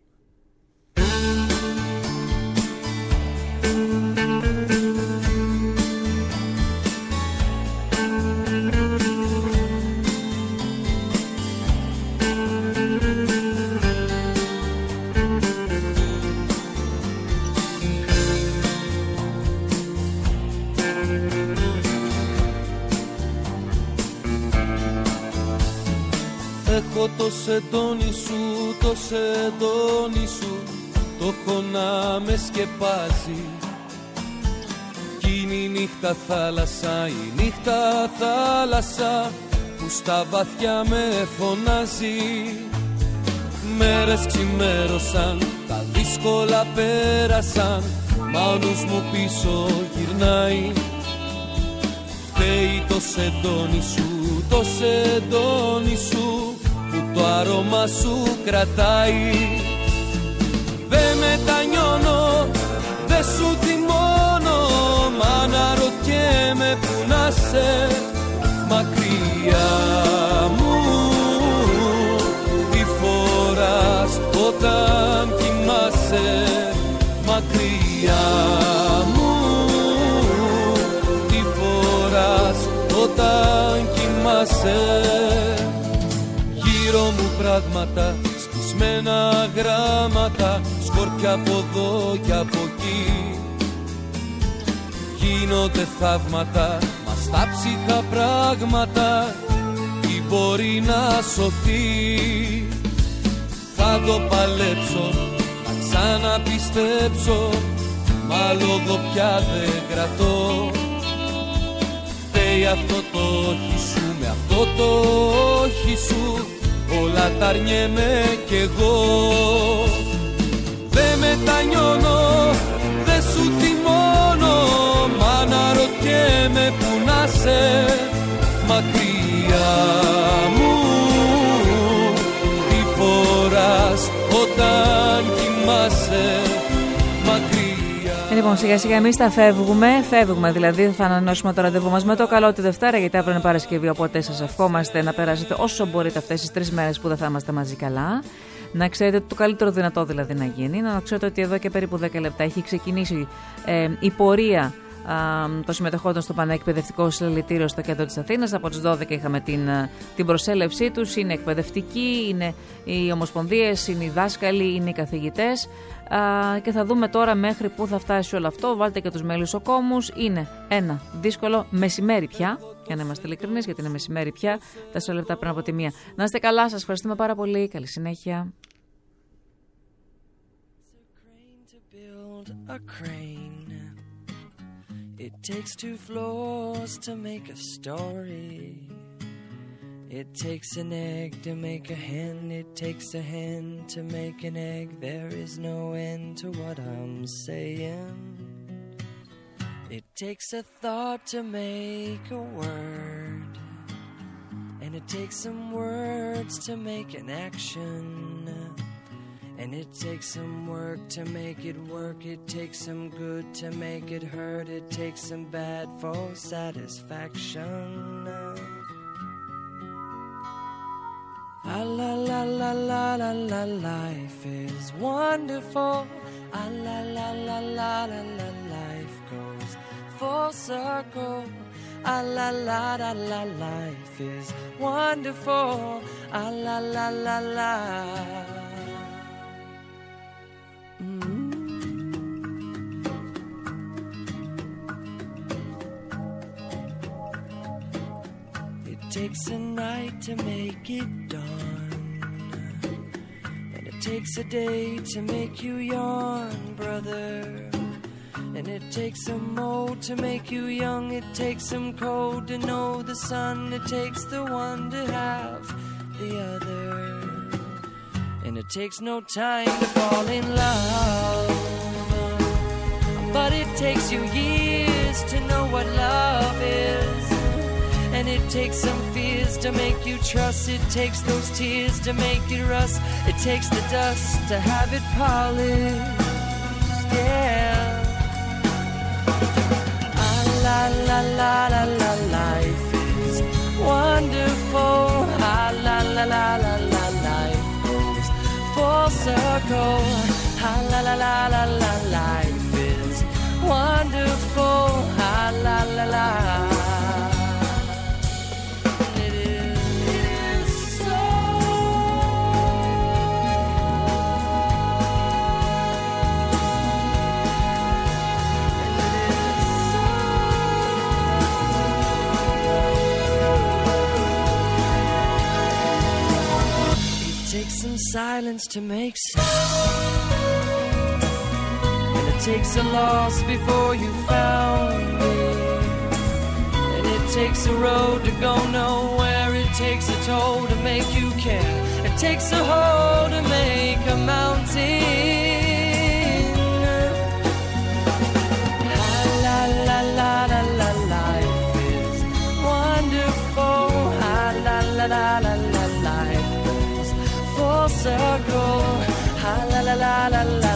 Έχω το σεντόνι σου, το σεντόνι σου, το έχω να με σκεπάζει. Κι είναι η νύχτα θάλασσα, η νύχτα θάλασσα, που στα βαθιά με φωνάζει. Μέρες ξημέρωσαν, τα δύσκολα πέρασαν, μα ο νους μου πίσω γυρνάει. Φταίει το σεντόνι σου, το σεντόνι σου, που το άρωμα σου κρατάει. Δε μετανιώνω, δε σου θυμώνω, μα αναρωτιέμαι που να σε μακριά μου. Τι φοράς όταν κοιμάσαι μακριά μου, τι φοράς όταν κοιμάσαι. Γύρω μου πράγματα, σπισμένα γράμματα, σκόρπια από εδώ και από εκεί. Γίνονται θαύματα, μα στα ψυχα πράγματα, τι μπορεί να σωθεί. Θα το παλέψω, θα ξαναπιστέψω, μα λόγω πια δεν κρατώ. Φταίει αυτό το όχι σου, με αυτό το όχι σου, όλα τα αρνιέμαι κι εγώ. Δε μετανιώνω, δε σου θυμώνω, μα αναρωτιέμαι που να σε μακριά μου. Τι φοράς όταν κοιμάσαι μακριά. Λοιπόν, σιγά σιγά εμείς θα φεύγουμε. Φεύγουμε δηλαδή, θα ανανεώσουμε το ραντεβού μας με το καλό τη Δευτέρα, γιατί αύριο είναι Παρασκευή. Οπότε σας ευχόμαστε να περάσετε όσο μπορείτε αυτές τις τρεις μέρες που δεν θα είμαστε μαζί καλά. Να ξέρετε το καλύτερο δυνατό δηλαδή να γίνει. Να ξέρετε ότι εδώ και περίπου δέκα λεπτά έχει ξεκινήσει ε, η πορεία των συμμετεχόντων στο Πανεκπαιδευτικό Συλλαλητήριο στο κέντρο της Αθήνας. Από τις δώδεκα είχαμε την, την προσέλευσή τους. Είναι εκπαιδευτικοί, είναι οι ομοσπονδίες, είναι οι δάσκαλοι, είναι οι καθηγητές. Α, και θα δούμε τώρα μέχρι πού θα φτάσει όλο αυτό. Βάλτε και τους μελισσοκόμους. Είναι ένα δύσκολο μεσημέρι πια, για να είμαστε ειλικρινείς, γιατί είναι μεσημέρι πια, τέσσερα λεπτά πριν από τη μία. Να είστε καλά, σας ευχαριστούμε πάρα πολύ. Καλή συνέχεια. It takes two floors to make a story. It takes an egg to make a hen, it takes a hen to make an egg. There is no end to what I'm saying. It takes a thought to make a word, and it takes some words to make an action. And it takes some work to make it work. It takes some good to make it hurt. It takes some bad for satisfaction. Ah, la la la la la la, life is wonderful. Ah, la la la la la la, life goes full circle. Ah, la la la la, life is wonderful. Ah, la la la la. It takes a night to make it dawn, and it takes a day to make you yawn, brother. And it takes some old to make you young. It takes some cold to know the sun. It takes the one to have the other. And it takes no time to fall in love, but it takes you years to know what love is. And it takes some fears to make you trust. It takes those tears to make it rust. It takes the dust to have it polished, yeah. Ah, la la la la la, life is wonderful. Ah, la la la la la, life goes full circle. Ah, la la la la la, life is wonderful. Ah, la la la. It takes some silence to make sound, and it takes a loss before you found me. And it takes a road to go nowhere. It takes a toll to make you care. It takes a hole to make a mountain. La la la la la la, life is wonderful. Ah, la la la la la, life goes full circle. Ah, la la la la la.